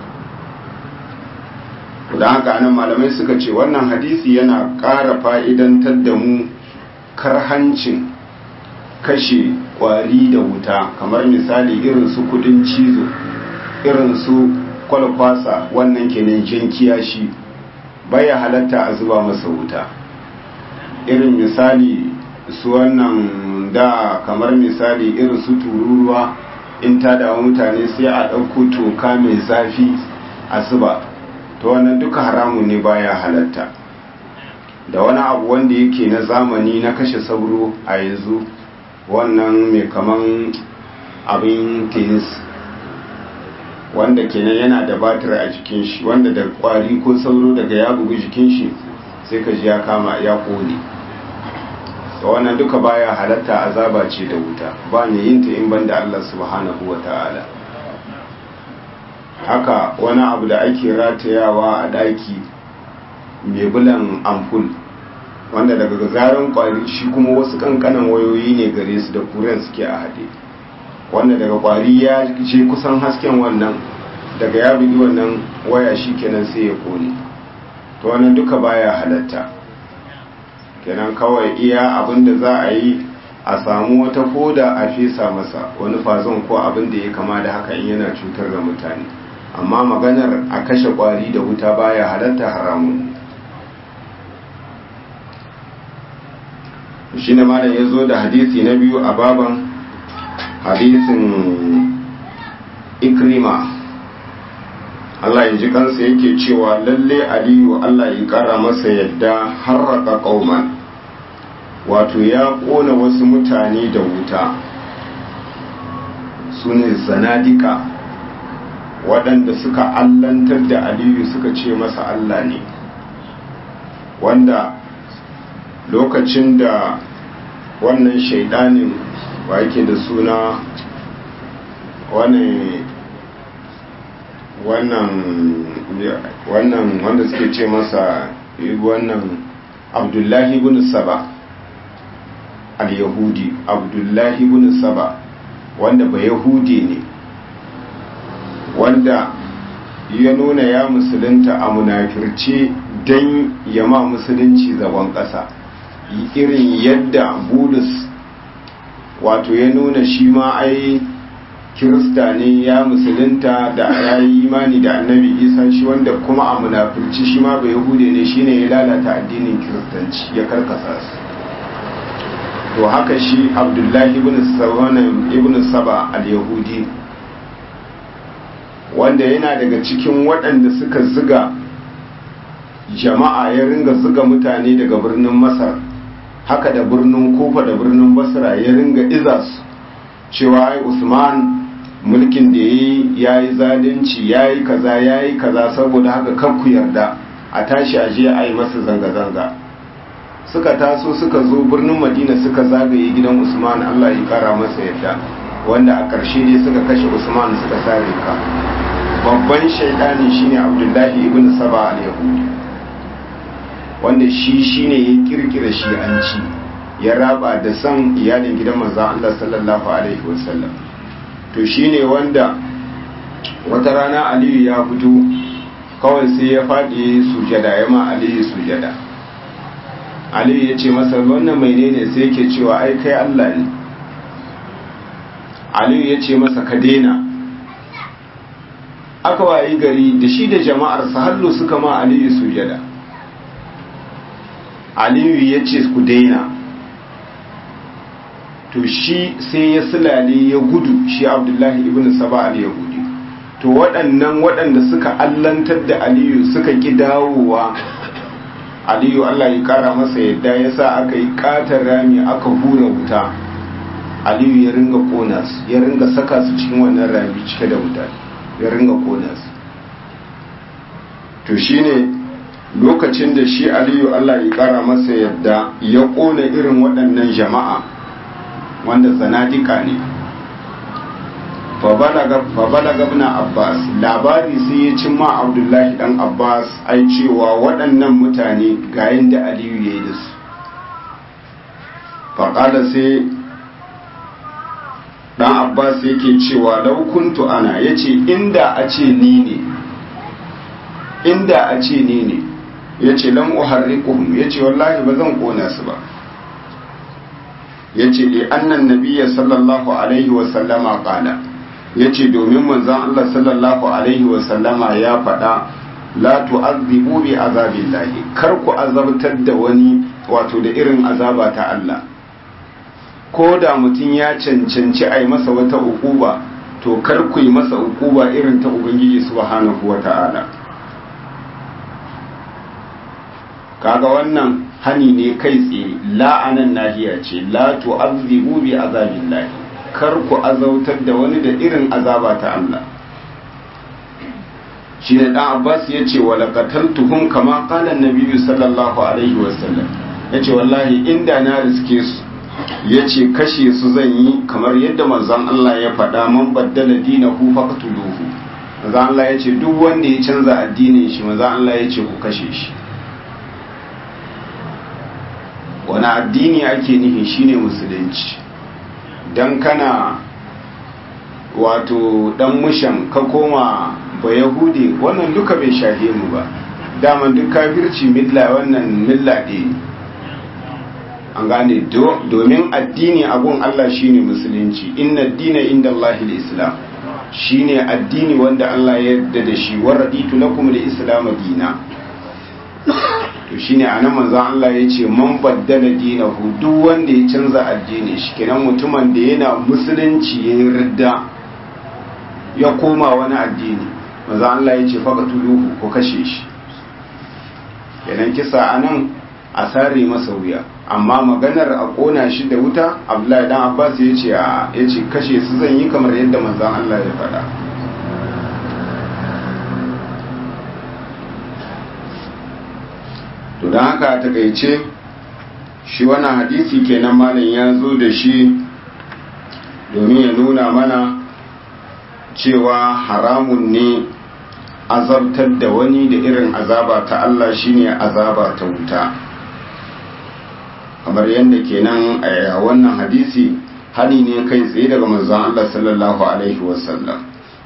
da haka anan malamai suka ce wannan hadisi yana ƙara fa'idantar da mu karhancin kashe kwari da wuta kamar misali irin su kudin cizo irin su kwalkwasa wannan kenan jan kiyashi baya halatta a zuba masa wuta irin misali su wannan da kamar misali irin su tururuwa in ta dawo mutane sai a ɗauko toka mai zafi a zuba to wannan duka haramun ne baya halatta da wani abu wanda yake na zamani na kashe sauro a yanzu wannan mai kaman abin tenis wanda kenan yana da batir a jikin shi wanda da kwari ko sauro daga ya bugu jikin shi sai ka ji ya kama ya kone da wannan duka baya halatta azaba ce da wuta ba ne yin ta in banda Allah subhanahu wa ta'ala haka wani abu da ake ratayawa a daki mai bulan ampul wanda daga zaren kwari shi kuma wasu kankanan wayoyi ne gare su da kuren suke a haɗe wanda daga kwari ya ce kusan hasken wannan daga ya bugi wannan waya shi kenan sai ya kone to wannan duka baya halatta kenan kawai iya abinda za a yi a samu wata koda a fesa masa wani fazon ko abin da ya kama da haka in yana cutar da mutane amma maganar a kashe kwari da wuta baya halatta haramun shi ne malam ya zo da hadisi na biyu a baban hadisin ikrima Allah ya ji kansa yake cewa lalle aliyu Allah ya kara masa yadda harraka qauman wato ya kona wasu mutane da wuta sune zanadika waɗanda suka allantar da aliyu suka ce masa Allah ne wanda lokacin da wannan shaidanin wa yake da suna wannan wannan wannan wanda suke ce masa wannan abdullahi ibn saba al-yahudi abdullahi ibn saba wanda ba yahudi ne wanda ya nuna ya musulunta a munafirce don yama musulunci zagon ƙasa irin yadda bulus wato ya nuna shi ma ai kirista ne ya musulunta da ya yi imani da annabi isa shi wanda kuma a munafirci shi ma bai yahude ne shine ya lalata addinin kiristanci ya karkasa su to haka shi abdullahi ibn saba al-yahudi wanda yana daga cikin waɗanda suka ziga jama'a ya ringa ziga mutane daga birnin masar haka da birnin kufa da birnin basra ya ringa iza su cewa ai usman mulkin da ya yi zalunci ya yi kaza ya yi kaza saboda haka kan ku yarda a tashi a je a yi masa zanga-zanga suka taso suka zo birnin madina suka zagaye gidan usman Allah ya kara masa yadda wanda a ƙarshe dai suka kashe usman suka sare ka babban shaidani shine abdullahi ibn saba al-yahudi wanda shi shine ya kirkira shi'anci ya raba da san iyalin gidan manzon Allah sallallahu alaihi wasallam to shine wanda wata rana aliyu ya fito kawai sai ya faɗi sujada ya ma aliyu sujada aliyu ya ce masa wannan mai ne sai yake cewa ai kai Allah ne aliyu ya ce masa ka daina aka wayi gari da shi da jama'arsa hallo suka ma aliyu sujada aliyu ya ce ku daina to shi sai ya sulale ya gudu shi abdullahi ibn saba al-yahudi to waɗannan waɗanda suka allantar da aliyu suka ki dawowa, aliyu Allah ya kara masa yadda ya sa aka yi ƙatar rami aka hura wuta, aliyu ya ringa kona su, ya ringa saka su cikin wannan rami cike da wuta, ya ringa kona su. To shine lokacin da shi aliyu Allah ya kara masa yadda ya kona irin waɗannan jama'a wanda zanadika ne, fabalaga ibn abbas, labari sai ya cimma abdullahi dan abbas ai cewa waɗannan mutane ga yanda aliyu ya yi da su. faƙada sai dan abbas yake cewa laukuntu ana, ya ce inda a ce ni ne inda a ce ni ne ya ce lam uharriquhum, ya ce wallahi ba zan kona su ba. ya ce li annan nabiyya sallallahu alaihi wasallama qala, ya ce domin manzon Allah sallallahu alaihi wasallama ya faɗa la tu'adhibu bi azabillahi, kar ku azabtar da wani wato da irin azaba ta Allah, ko da mutum ya cancanci a yi masa wata ukuba to kar ku yi masa ukuba irin ta ubangiji subhanahu wata'ala. kaga wannan hani ne kai tsaye, la'anan nahiya ce, la tu'adhibu bi azabillahi, kar ku azautar da wani da irin azaba ta Allah. shi ne dan Abbas ya ce wa laqataltuhum kama qala an-nabi sallallahu alaihi wasallam, ya ce wallahi inda na riske su, ya ce kashe su zan yi kamar yadda manzon Allah ya faɗa, man baddala dinahu faqtuluhu, manzon Allah ya ce duk wanda ya canza addinin shi, manzon Allah ya ce ku kashe shi. wani addini ake nihi shine musulunci. dan kana wato dan mushan ka koma ba yahudi, wannan duka bai shafe mu ba, daman duk kafirci milla, wannan milla ɗaya an gane. domin addini abun Allah shine musulunci, inna dina inda Allahil islam, shine addini wanda Allah ya yarda da shi, wa raditu lakum al-islam dina. to shine anan manzo Allah ya ce man baddala dinahu, duk wanda ya canza addini shi, kenan mutumin da yana musulunci ya ridda ya koma wani addini, manzo Allah ya ce faqatuluhu, ko kashe shi. kenan kisa anan a sare masa wuya, amma maganar a kona shi da wuta, Abdullahi dan Abbas ya ce a ya ce kashe su zan yi kamar yadda manzo Allah ya faɗa. to don haka a takaice shi wannan hadisi kenan malam ya zo da shi domin ya nuna mana cewa haramun ne azabtar da wani da irin azaba ta Allah, shine azaba ta wuta, kamar yadda kenan a wannan hadisi hani ne kai tsaye daga manzon Allah sallallahu alaihi wasallam.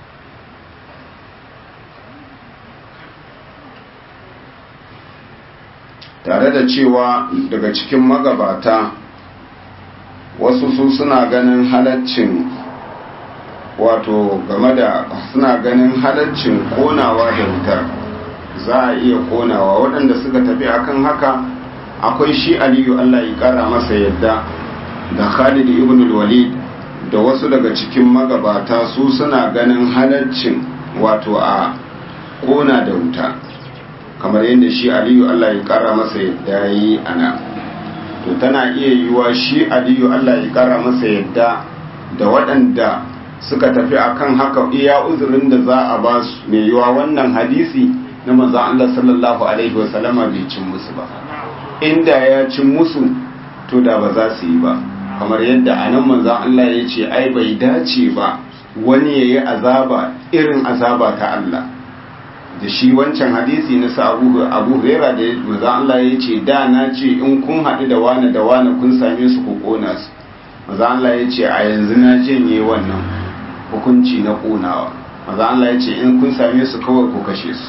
tare da cewa daga cikin magabata wasu su suna ganin halaccin wato game da suna ganin halaccin konawa da wutar, za a iya konawa. waɗanda suka tafi akan haka akwai shi aliyu Allah ya kara masa yadda, da Khalid ibn al-Walid da wasu daga cikin magabata su suna ganin halaccin wato a kona da wuta, kamar yadda shi aliyu Allah ya kara masa yadda yi ana. to tana iya yiwa shi aliyu Allah ya kara masa yadda da waɗanda suka tafi akan haka iya uzurin da za a ba su, mai yiwa wannan hadisi na manzon Allah sallallahu alaihi wasallama bai cin musu ba, inda ya cin musu to da ba za su yi ba, kamar yadda anan manzon Allah ya ce ai bai dace ba wani yayi azaba irin azaba ta Allah. da shi wancan hadisi na sa abu abu huraira da manzo Allah ya ce da na ce in kun haɗu da wani da wani kun same su ku kona su, manzo Allah ya ce a yanzu na janye wannan hukunci na konawa, manzo Allah ya ce in kun same su kawai ku kashe su.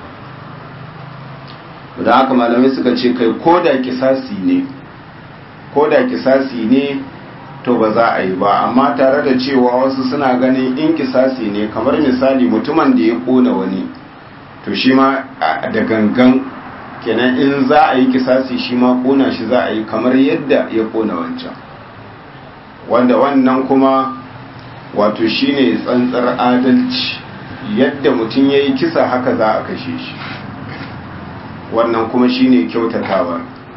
da haka malamai suka ce kai koda kisasi ne koda kisasi ne to ba za a yi ba, amma tare da cewa wasu suna ganin in kisasi ne, kamar misali mutumin da ya kona wani to shi ma da gangan kenan in za a yi kisasi shi ma kona shi za a yi kamar yadda ya kona wancan. wanda wannan kuma wato shine tsantsar adalci, yadda mutum ya yi kisa haka za a kashe shi, wannan kuma shine kyautatawa.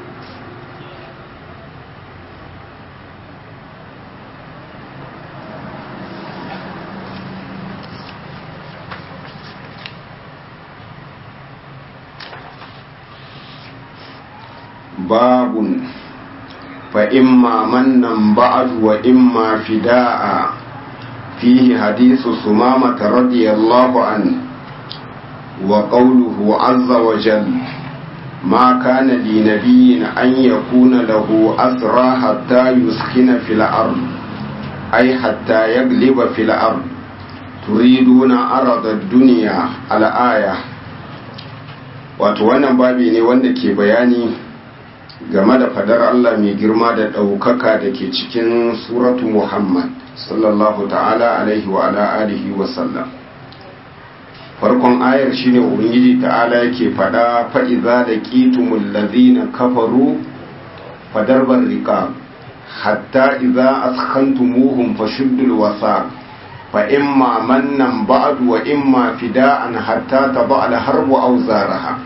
babun fa imma mannan ba'd wa imma fida'a fihi hadithu sumamah radiyallahu an wa qawluhu azza wa jalla ma kana li nabiyyin an yakuna lahu asra hatta yuskina fil ard ay hatta yagliba fil ard turiduna arada ad-dunya al-aya. Wato wannan babi ne wanda ke bayani game da fadar Allah mai girma da ɗaukaka da ke cikin suratu Muhammad sallallahu ta'ala alaihi wa ala alihi wa sallam. Farkon ayar shine ubangiji ta'ala yake fada fa idza laqitumul ladhina kafaru fadarbar riqab hatta idza askhantumuhum fashuddul wasaq fa imma mannan ba'd wa imma fida'an hatta taba al harbu aw zaraha.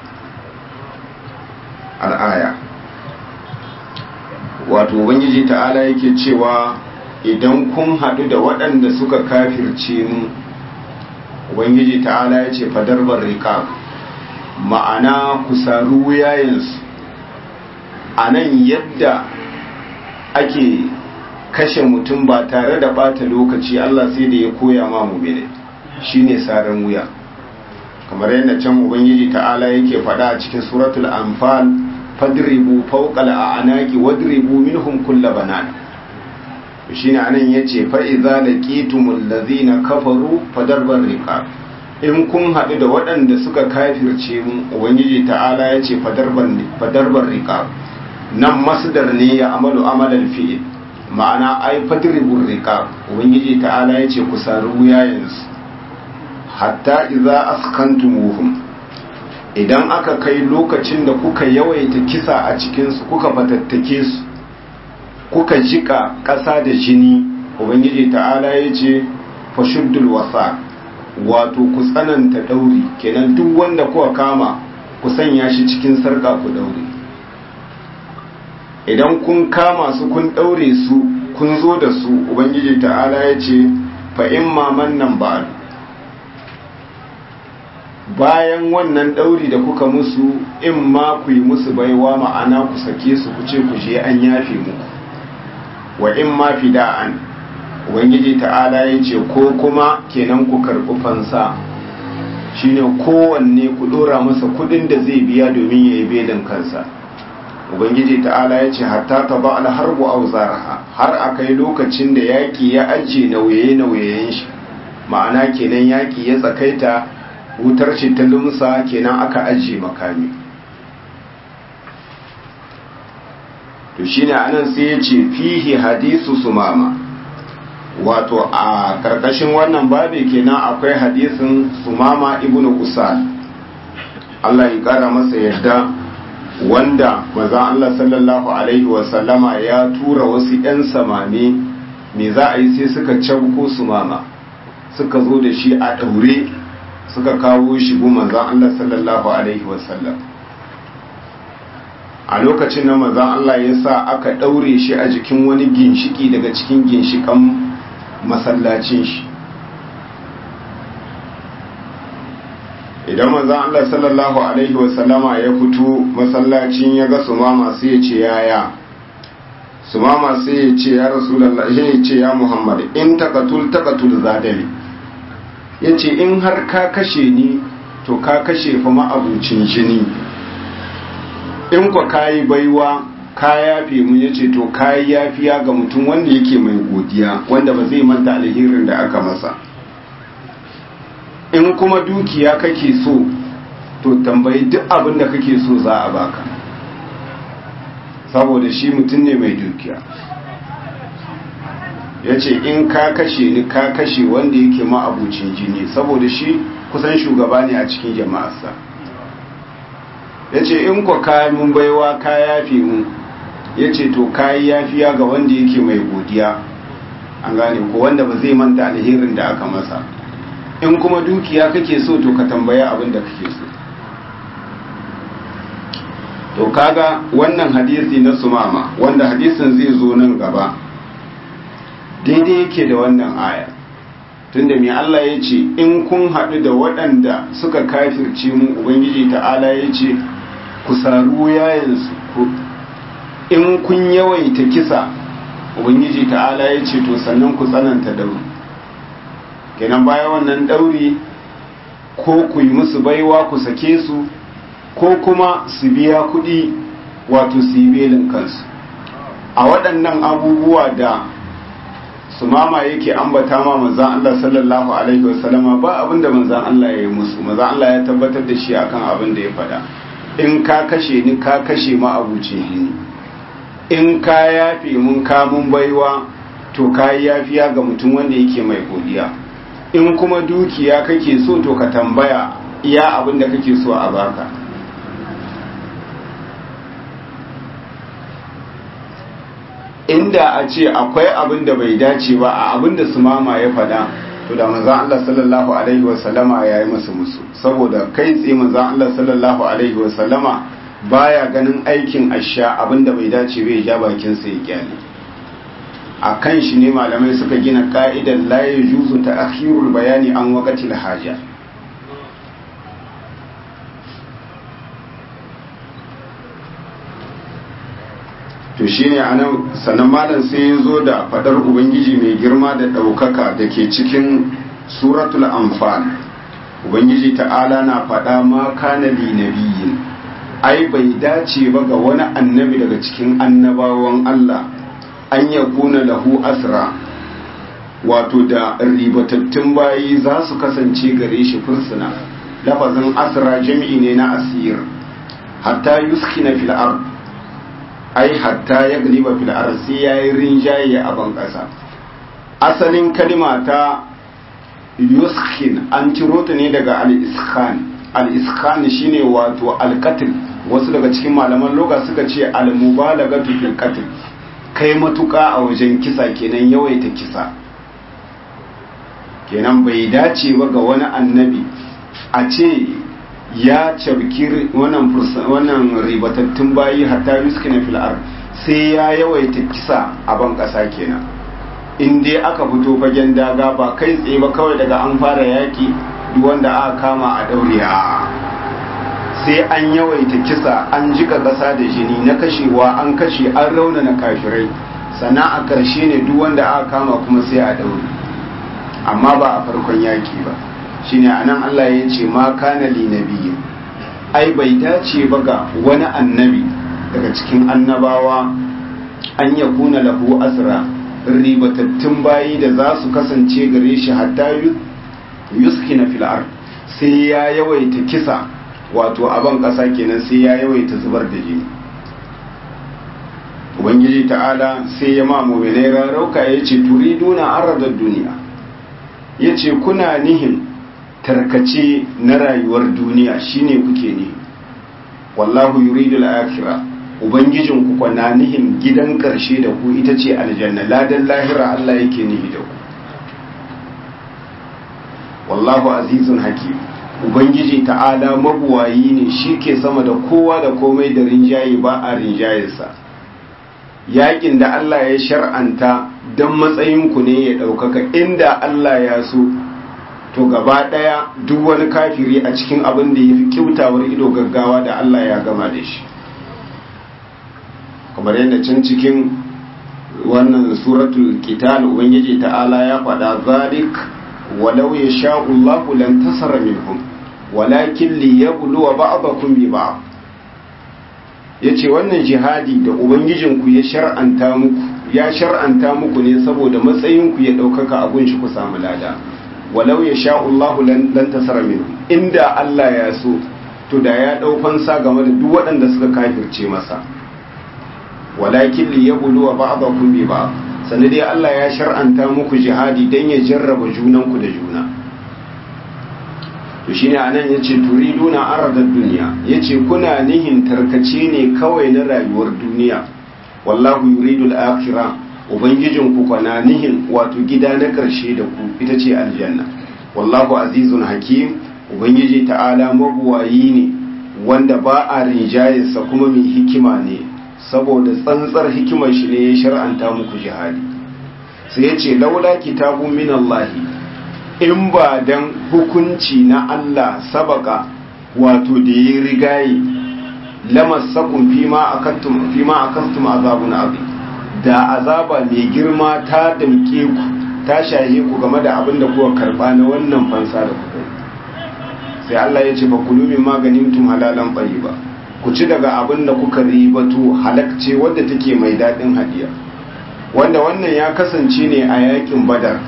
al-aya. Wato ubangiji ta'ala yake cewa idan kun haɗu da waɗanda suka kafirce mu, ubangiji ta'ala ya ce fadarbar riqab, ma'ana ku saru wuyayensu. A nan yadda ake kashe mutum ba tare da ɓata lokaci, Allah sai da ya koya ma mu'mini shine saran wuya, kamar yadda can ubangiji ta'ala yake faɗa a cikin suratul anfal fadribu fawqal a'naqi wadribu minhum kull banan. Shine anan yace fa idza laqitumul ladhina kafaru fadarbar riqab, in kun hadu da waɗanda suka kafirce mu, ubangiji ta'ala yace fadarbar fadarbar riqab, nan masdar ne ya amalu amalal fi'il, ma'ana ai fadribur riqab, ubangiji ta'ala yace ku saru wuyayensu hatta idza askantumuhum, idan aka kai lokacin da kuka yawaita kisa a cikinsu, kuka fatattake su, kuka jika ƙasa da jini, ubangiji ta'ala ya ce fashuddul wasa, wato ku tsananta ɗauri, kenan duk wanda kuka kama ku sanya shi cikin sarƙa ku ɗaure. Idan kun kama su kun ɗaure su kun zo da su, ubangiji ta'ala ya ce fa imma mannan ba'd, bayan wannan ɗauri da kuka musu, in ma ku yi musu baiwa, ma'ana ku sake su ku ce ku je an yafe muku, wa in ma fida'an, ubangiji ta'ala ya ce ko kuma kenan ku karɓi fansa, shine kowanne ku ɗora masa kuɗin da zai biya domin ya yi belin kansa. Ubangiji ta'ala ya ce hatta ta ba alharbu auzaraha, har a kai lokacin da yaƙi ya ajiye nauye-nauyen shi, ma'ana kenan yaƙi ya tsakaita, wutar ce ta lumsa, kenan aka ajiye makami. To shine anan sai ya ce fihi hadisu sumama, wato a karkashin wannan babi kenan akwai hadisin sumama ibnu usal, Allah ya kara masa yadda, wanda manzon Allah sallallahu alaihi wasallama ya tura wasu 'yan samame, me za a yi sai suka cabko sumama, suka zo da shi a daure, suka kawo shi gu manzon Allah sallallahu alaihi wasallam. A lokacin da manzon Allah ya sa aka daure shi a jikin wani ginshiki daga cikin ginshikan masallacin shi. Idan manzon Allah sallallahu alaihi wasallama ya fito masallacin ya ga sumama sai ya ce yaya, sumama sai ya ce ya Rasulullah, ya ce ya Muhammad, in taqatul taqatul zadali, ya ce in har ka kashe ni to ka kashe fa ma'abucin jini, in kwa kayi baiwa ka yafe mu, ya ce to kayi yafiya ga mutum wanda yake mai godiya, wanda ba zai manta alherin da aka masa. In kuma dukiya kake so to tambayi duk abin da kake so za a baka, saboda shi mutum ne mai dukiya. Ya ce in ka kashe ni ka kashe wanda yake ma'abucin jini, saboda shi kusan shugaba ne a cikin jama'arsa. Ya ce in kwa kayi mun baiwa ka yafe mu, ya ce to kayi yafiya ga wanda yake mai godiya, an gane ko wanda ba zai manta alherin da aka masa. In kuma dukiya kake so to ka tambaya abin da kake so. To kaga wannan hadisi na Sumama wanda hadisin zai zo nan gaba daidai yake da wannan aya, tunda mai Allah ya ce in kun haɗu da waɗanda suka kafirce mu, Ubangiji ta'ala ya ce ku saru yayansu, in kun yawaita kisa, Ubangiji ta'ala ya ce to sannan ku tsananta dauri. Kenan baya wannan dauri ko ku yi musu baiwa ku sake su, ko kuma su biya kuɗi wato su yi belin kansu. A waɗannan abubuwa da Sumama yake ambata ma manzan Allah sallallahu alaihi wasallama ba abin da manzan Allah ya yi musu, manzan Allah ya tabbatar da shi akan abin da ya faɗa. In ka kashe ni ka kashe ma abuce ni, in ka yafe mun ka mun baiwa to ka yi yafiya ga mutum wanda yake mai godiya. In kuma dukiya kake so to ka tambaya iya abin da kake so a baka. Inda a ce akwai abin da bai dace ba a abin da Sumama ya faɗa, to da manzon Allah sallallahu alaihi wasallama ya yi masa musu, saboda kai tsaye manzon Allah sallallahu alaihi wasallama baya ganin aikin asha abin da bai dace bai ja bakin sa ya kyale. A kan shi ne malamai suka gina ka'idar la yajuzu ta'khirul bayani an waqtil haja. To shi ne a nan sanan malam sai ya zo da fadar Ubangiji mai girma da ɗaukaka da ke cikin suratul anfal. Ubangiji ta'ala na faɗa ma kana li nabiyyin, ai bai dace ba ga wani annabi daga cikin annabawan Allah an ya kuna lahu asra, wato da ribatattun bayi za su kasance gare shi fursuna. Lafazin asra jami'i ne na asir, hatta yuskina fil ard, ai hatta ya galiba fil arsi yayi rinjaye a ban kasa. Asalin kalima ta yuskin an ciro ta ne daga al-iskhan. Al-iskhan shine wato al-qatl, wasu daga cikin malaman lugha suka ce al-mubalagatu fil qatl, kai matuka a wajen kisa, kenan yawaita kisa. Kenan bai dace ba ga wani annabi a ce ya cabki wannan wannan ribatattun bayi hatta yuskina fil ard, sai ya yawaita kisa a ban kasa kenan. In dai aka fito fagen daga ba kai tsaye ba kawai daga an fara yaki duk wanda aka kama a daure, a sai an yawaita kisa, an jika kasa da jini na kashewa, an kashe an raunana kafirai, sannan a karshe ne duk wanda aka kama kuma sai a daure, amma ba a farkon yaki ba. Shine anan Allah ya ce ma kana li nabiyyin, ai bai dace ba ga wani annabi daga cikin annabawa an ya kuna lahu asra, ribatattun bayi da za su kasance gare shi hatta yuskina fil ard, sai ya yawaita kisa wato aban kasa kenan, sai ya yawaita zubar da jini. Ubangiji ta'ala sai ya ma mu'minai rarauka yace turiduna aradad duniya, yace kuna nihin tarkace na rayuwar duniya shine kuke ne, wallahu yuridul akhirah, ubangijin ku kwana nihin gidan karshe da ku ita ce aljanna, ladan lahira Allah yake nihi da ku. Wallahu azizun hakim, ubangiji ta'ala mabuwayi ne, shi ke sama da kowa da komai, da rinjaye ba a rinjayarsa. Yakin da Allah ya shar'anta don matsayinku ne ya ɗaukaka, inda Allah ya so to gaba daya duk wani kafiri a cikin abin da ya fi kyautawar ido gaggawa da Allah ya gama da shi, kamar yadda can cikin wannan suratul qital ubangiji ta'ala ya faɗa zalik walau yasha'u Allahu lan tasara minhum walakin liyabluwa ba'dakum bi ba'd. Yace wannan jihadi da ubangijinku ya shar'anta muku ya shar'anta muku ne saboda matsayinku ya ɗaukaka abun shi ku samu lada. Walau ya sha'ullahu lan tasara min, inda Allah ya so to da ya ɗaukan sa game da duk waɗanda suka kafirce masa. Walakin li yabluwa ba'dakum bi ba'd, sanin dai Allah ya shar'anta muku jihadi dan ya jarraba junanku da juna. To shine anan yace turiduna aradad dunya, yace kuna nihin tarkace ne kawai na rayuwar duniya, wallahu yuridul akhirah, ubangijin ku kwana nihin wato gida na ƙarshe da ku ita ce aljanna wallahu azizun hakim ubangiji ta'ala mabuwayi ne wanda ba a rinjayarsa kuma mai hikima ne saboda tsantsar hikimar shi ne ya shar'anta muku jihadi sai ya ce laula kitabun min Allah in ba dan hukunci na Allah sabaka wato da ya rigaye lamassakum fima akantum fima akantum azabun azim da azaba mai girma ta damke ku ta shahe ku game da abin da kuka karba na wannan fansa da kuka sai Allah ya ce fa kulu min maganimtum halalan tayyiba ku ci daga abin da kuka ribato halakce wadda take mai dadin hadiya wanda wannan ya kasance ne a yakin Badar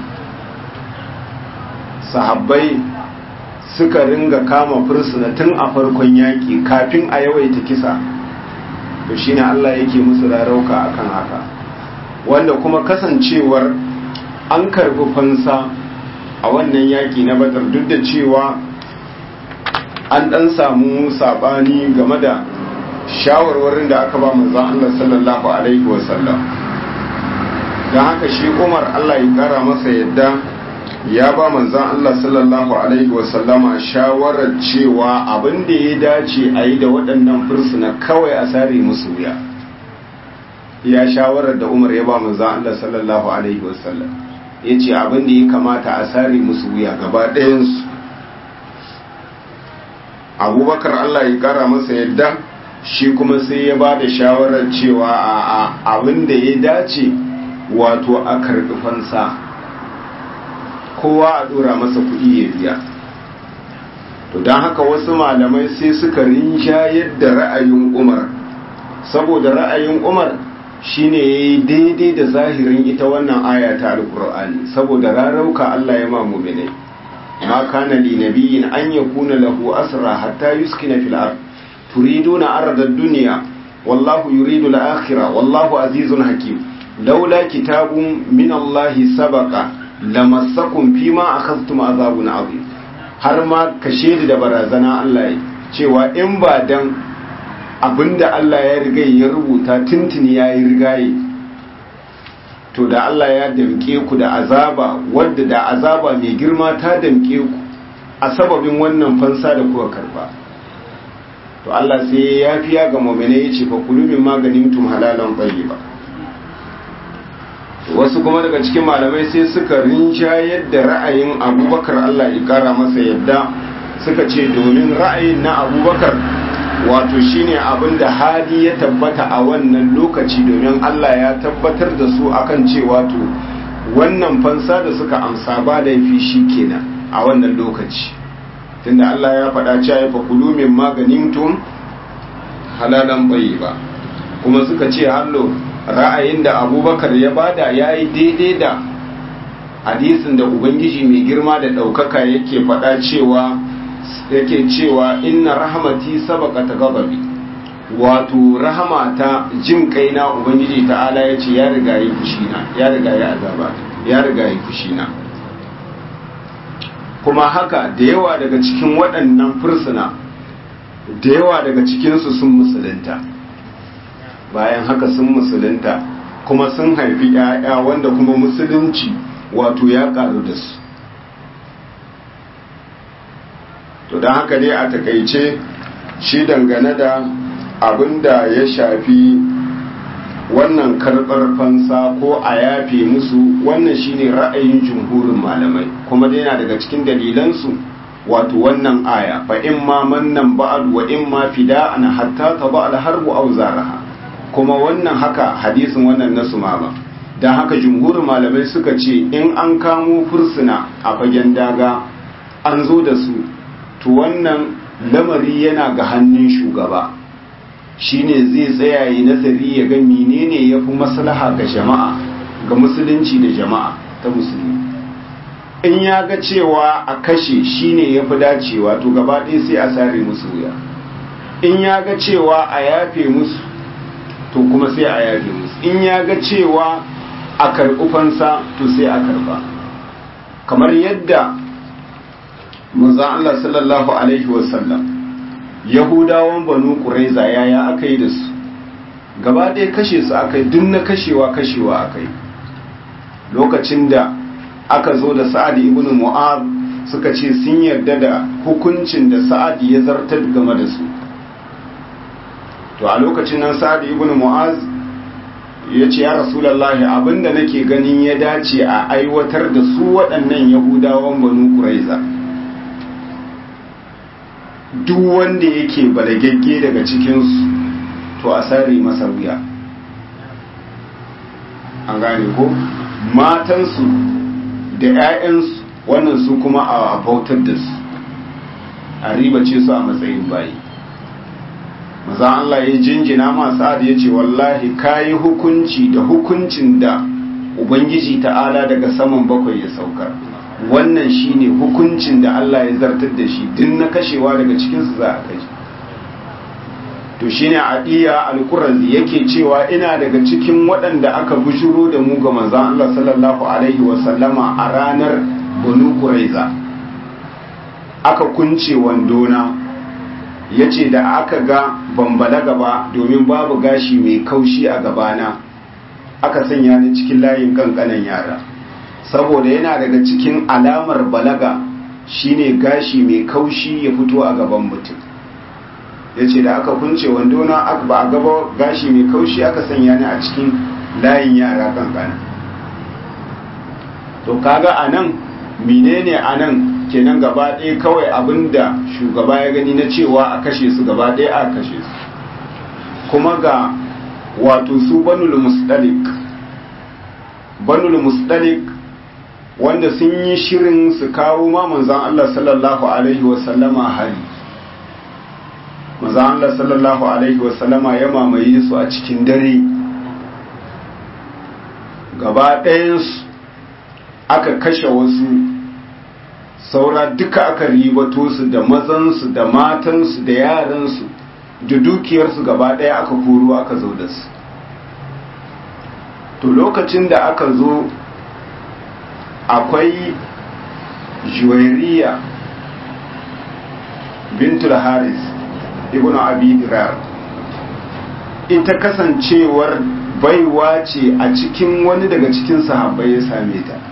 sahabbai suka ringa kama fursuna tun a farkon yaki kafin a yawaita kisa to shine Allah yake musu rarauka akan haka wanda kuma kasancewar an karbi fansa a wannan yaki na Badar duk da cewa an dan samu sabani game da shawarwarin da aka ba manzon Allah sallallahu alaihi wasallam dan haka shi Umar Allah ya kara masa yadda ya ba manzon Allah sallallahu alaihi wasallama shawarar cewa abin da ya dace a yi da waɗannan fursuna kawai a sare musu wuya ya shawarar da Umar ya ba manzon Allah sallallahu alaihi wasallam ya ce abin da ya kamata a sare musu wuya gaba ɗayansu abubakar Allah ya kara masa yadda shi kuma sai ya ba da shawarar cewa a abin da ya dace wato a karɓi fansa kowa a ɗora masa kuɗi ya biya to don haka wasu malamai sai suka rinjayar da ra'ayin umar saboda ra'ayin umar shine ya yi daidai da zahirin ita wannan aya ta alƙur'ani saboda rarauka Allah ya ma mu'minai ma kana li nabiyyin an yakuna lahu asra hatta yuskina fil ard turiduna arda ad-dunya wallahu yuridu al-akhirah wallahu azizun hakim laula kitabun min Allah sabaqa lamassakum fima akhadhtum azabun azim har ma kashe da barazana Allah ya cewa in ba dan abinda Allah ya riga ya rubuta tuntuni yayi rigaye to da Allah ya damke ku da azaba wadda da azaba mai girma ta damke ku a sababin wannan fansa da kuka karba to Allah sai ya yafiya ga mu'mini yace fa kulu min maganimtum halalan tayyiba wasu kuma daga cikin malamai sai suka rinjayar da ra'ayin Abubakar Allah ya kara masa yadda suka ce domin ra'ayin na Abubakar wato shine abin da hali ya tabbata a wannan lokaci domin Allah ya tabbatar da su akan cewa to wannan fansa da suka amsa ba da yafi shi kenan a wannan lokaci tunda Allah ya faɗa cewa fa kulu min maganimtum halalan tayyiba kuma suka ce hallo ra'ayin da Abubakar ya bada yayi daidai da hadisin da Ubangiji mai girma da ɗaukaka yake faɗa cewa yake cewa inna rahmati sabaqat ghadabi wato rahmata jin kaina Ubangiji ta'ala yace ya riga yi fushina ya riga yi azaba ya riga yi fushina kuma haka da yawa daga cikin waɗannan fursuna da yawa daga cikinsu sun musulunta bayan haka sun musulunta kuma sun haifi 'ya'ya wanda kuma musulunci wato ya karu da su to don haka dai a takaice shi dangane da abinda ya shafi wannan karɓar fansa ko a yafe musu wannan shine ra'ayin jumhurin malamai kuma dai yana daga cikin dalilansu wato wannan aya fa in ma mannan ba'd wa in ma fida'an hatta taba al-harbu aw zaraha kuma wannan haka hadisin wannan na sumama dan haka jumhurin malamai suka ce in an kamo fursuna a fagen daga an zo da su to wannan lamari yana ga hannun shugaba shine zai tsaya yi nazari ya ga menene yafi maslaha ga jama'a ga musulunci da jama'a ta musulmi in ya ga cewa a kashe shine yafi dacewa to gaba ɗaya sai a sare musu wuya in ya ga cewa a yafe musu to kuma sai a yafe musu in ya ga cewa a karɓi fansa to sai a karɓa kamar yadda manzon Allah sallallahu alaihi wasallam yahudawan banu quraiza yaya aka yi da su gaba ɗaya kashe su aka yi duk na kashewa kashewa aka yi lokacin da aka zo da Sa'ad ibn Mu'adh suka ce sun yarda da hukuncin da Sa'ad ya zartar game da su. To a lokacin nan Sa'ad ibn Mu'adh ya ce ya Rasulullahi abinda nake ganin ya dace a aiwatar da su waɗannan Yahudawan Banu Quraiza, duk wanda yake balagagge daga cikinsu to a sare masa wuya. An gane ko matansu da 'ya'yansu wannan su kuma a bautar da su, a ribace su a matsayin bayi. maza Allah ya jinjina ma Sa'ad ya ce wallahi kayi hukunci da hukuncin da Ubangiji ta'ala daga saman bakwai ya saukar, wannan shine hukuncin da Allah ya zartar da shi, din na kashewa daga cikinsu za a kashe. To shine Adiya al-Qurazi yake cewa ina daga cikin waɗanda aka bujuro da mu ga manzon Allah sallallahu alaihi wasallama a ranar Banu Quraiza, aka kunce wandona, yace da aka ga ban balaga ba domin babu gashi mai kaushi a gabana, aka sanya ni cikin layin kankanan yara, saboda yana daga cikin alamar balaga shine gashi mai kaushi ya fito a gaban mutum. Yace da aka kunce wandona aka ba a gaba gashi mai kaushi, aka sanya ni a cikin layin yara kankana. To kaga anan menene anan kenan gaba ɗaya kawai abinda shugaba ya gani na cewa a kashe su gaba ɗaya a kashe su, kuma ga wato su banul musdalik banul musdalik wanda sun yi shirin su kawo ma manzon Allah sallallahu alaihi wasallama hari. Manzon Allah sallallahu alaihi wasallama ya mamaye su a cikin dare, gaba ɗayansu aka kashe wasu, saura duka aka ribato su da mazansu da matansu da yaransu da dukiyarsu gaba ɗaya aka koro aka zo da su. To lokacin da aka zo akwai Juwairiya bintul Haris ibn Abi Dirar, ita kasancewar baiwa ce a cikin wani daga cikin sahabbai ya same ta,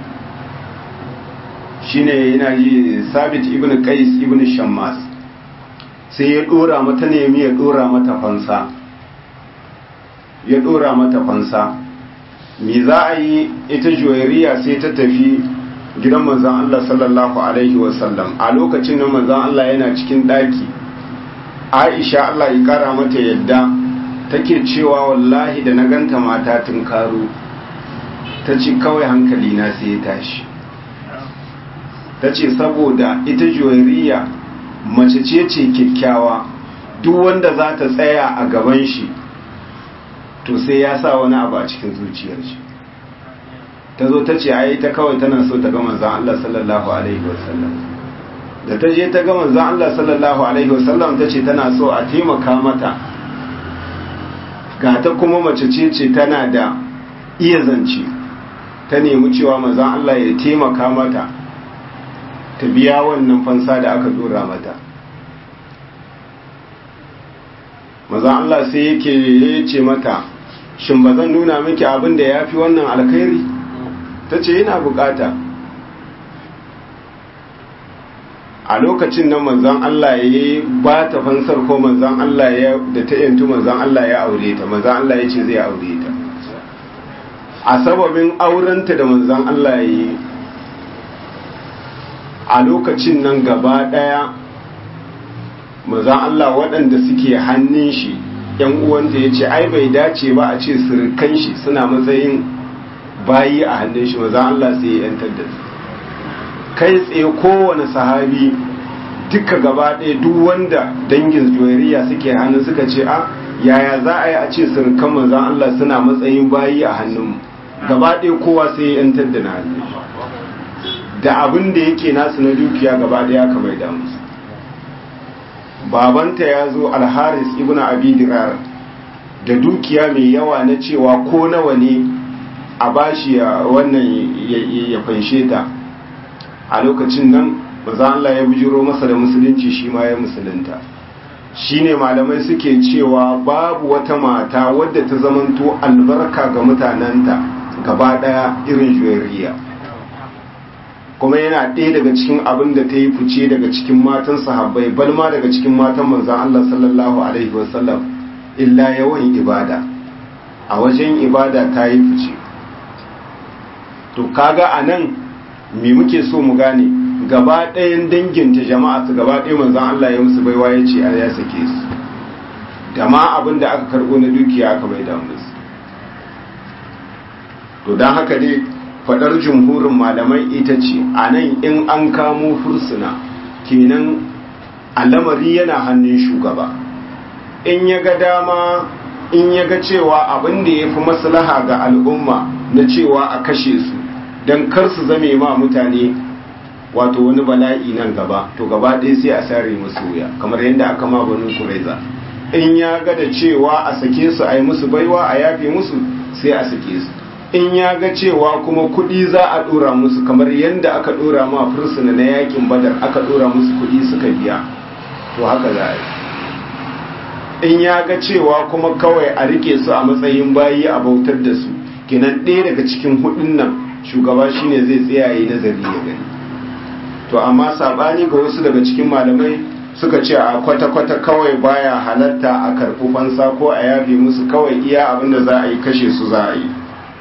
shine yana yi Sabit ibn Qais ibn Shammas, sai ya dora mata nemi ya dora mata fansa ya dora mata fansa me za a yi? Ita Juwairiya sai ta tafi gidan manzon Allah sallallahu alaihi wasallam. A lokacin nan manzon Allah yana cikin daki, Aisha Allah ya kara mata yadda take cewa wallahi da na ganta mata tun karo, ta ce kawai hankali na sai ya tashi. Ta ce saboda ita Juwairiya mace ce ce kyakkyawa, duk wanda za ta tsaya a gaban shi to sai ya sa wani abu a cikin zuciyar shi. Ta zo ta ce ai ta kawai tana so ta ga manzon Allah sallallahu alaihi wasallam. Da ta je ta ga manzon Allah sallallahu alaihi wasallam, ta ce tana so a taimaka mata, ga ta kuma mace ce ce tana da iya zance, ta nemi cewa manzon Allah ya taimaka mata ta biya wannan fansa da aka dora mata. Manzon Allah sai yake yace mata, shin ba zan nuna miki abin da ya fi wannan alkhairi? Ta ce yana bukata. A lokacin nan manzon Allah ya ba ta fansar, ko manzon Allah ya da ta yantu manzon Allah ya aure ta, manzon Allah ya ce zai aure ta. A sababin aurenta da manzon Allah ya yi, a lokacin nan gaba daya manzon Allah waɗanda suke hannun shi yan uwanta ya ce ai bai dace ba a ce surukan shi suna matsayin bayi a hannun shi. manzon Allah sai ya yantar da su kai tsaye. Kowane sahabi duka gaba ɗaya duk wanda dangin Juwairiya suke hannun suka ce a yaya za a yi a ce surukan manzon Allah suna matsayin bayi a hannunmu, gaba ɗaya kowa sai ya yantar da na hannun shi, da abin da yake nasu na dukiya gaba ɗaya aka mai da musu. Babanta ya zo Al-Haris ibn Abi Dirar da dukiya mai yawa na cewa ko nawa ne a bashi ya wannan ya fanshe ta. A lokacin nan manzo Allah ya bujiro masa da musulunci, shi ma ya musulunta. Shine malamai suke cewa babu wata mata wadda ta zamanto albarka ga mutananta gaba ɗaya irin juwairiya, kuma yana ɗaya daga cikin abin da ta yi fice daga cikin matan sahabbai, balma daga cikin matan manzan Allah sallallahu alaihi wasallam, illa yawan ibada. A wajen ibada ta yi fice. To kaga a nan me muke so mu gane, gaba ɗayan danginta jama'a su gaba ɗaya manzan Allah ya musu baiwa ya ce ya sake su, da ma abin da aka karɓo na dukiya aka mai damus. To don haka dai faɗar jumhurin malamai ita ce a nan in an kamo fursuna kenan alamari yana hannun shugaba, in ya ga dama, in ya ga cewa abin da ya fi maslaha ga al'umma na cewa a kashe su don kar su zame ma mutane wato wani bala'i nan gaba, to gaba ɗaya sai a sare musu wuya kamar yadda aka ma banu kuraiza. In ya ga da cewa a sake su a yi musu baiwa a yafe musu sai a sake su, in ya ga cewa kuma kuɗi za a ɗora musu kamar yadda aka ɗora ma fursuna na yakin badar aka ɗora musu kuɗi suka biya, to haka za a yi. In ya ga cewa kuma kawai a rike su a matsayin bayi a bautar da su, kenan ɗaya daga cikin hudun nan shugaba shine zai tsayaye nazari ya gani. To amma sabani ga wasu daga cikin malamai suka ce a kwata-kwata kawai baya halatta a karɓi fansa ko a yafe musu, kawai iya abinda za a yi kashe su za a yi.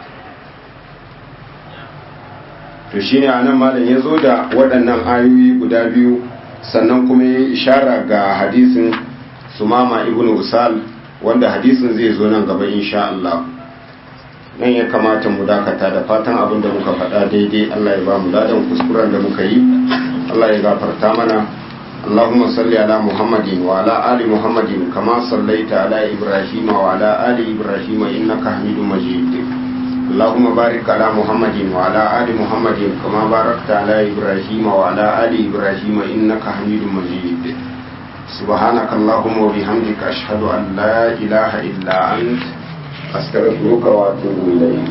To shine anan malam ya zo da waɗannan ayoyi guda biyu, sannan kuma ya ishara ga hadisin Sumama ibn Usal wanda hadisin zai zo nan gaba insha Allah. Nan ya kamata mu dakata, da fatan abin da muka faɗa daidai Allah ya ba mu ladan, kuskuren da muka yi Allah ya gafarta mana. Allahumma salli ala Muhammadin wa ala ali Muhammadin kama sallaita ala Ibrahim wa ala ali Ibrahim innaka Hamidum Majid. Allahumma barik ala Muhammadin wa ala ali Muhammadin kama barakta ala Ibrahim wa ala ali Ibrahim innaka Hamidum Majid. سبحانك اللهم وبحمدك أشهد أن لا إله إلا أنت أستغفرك وأتوب إليك.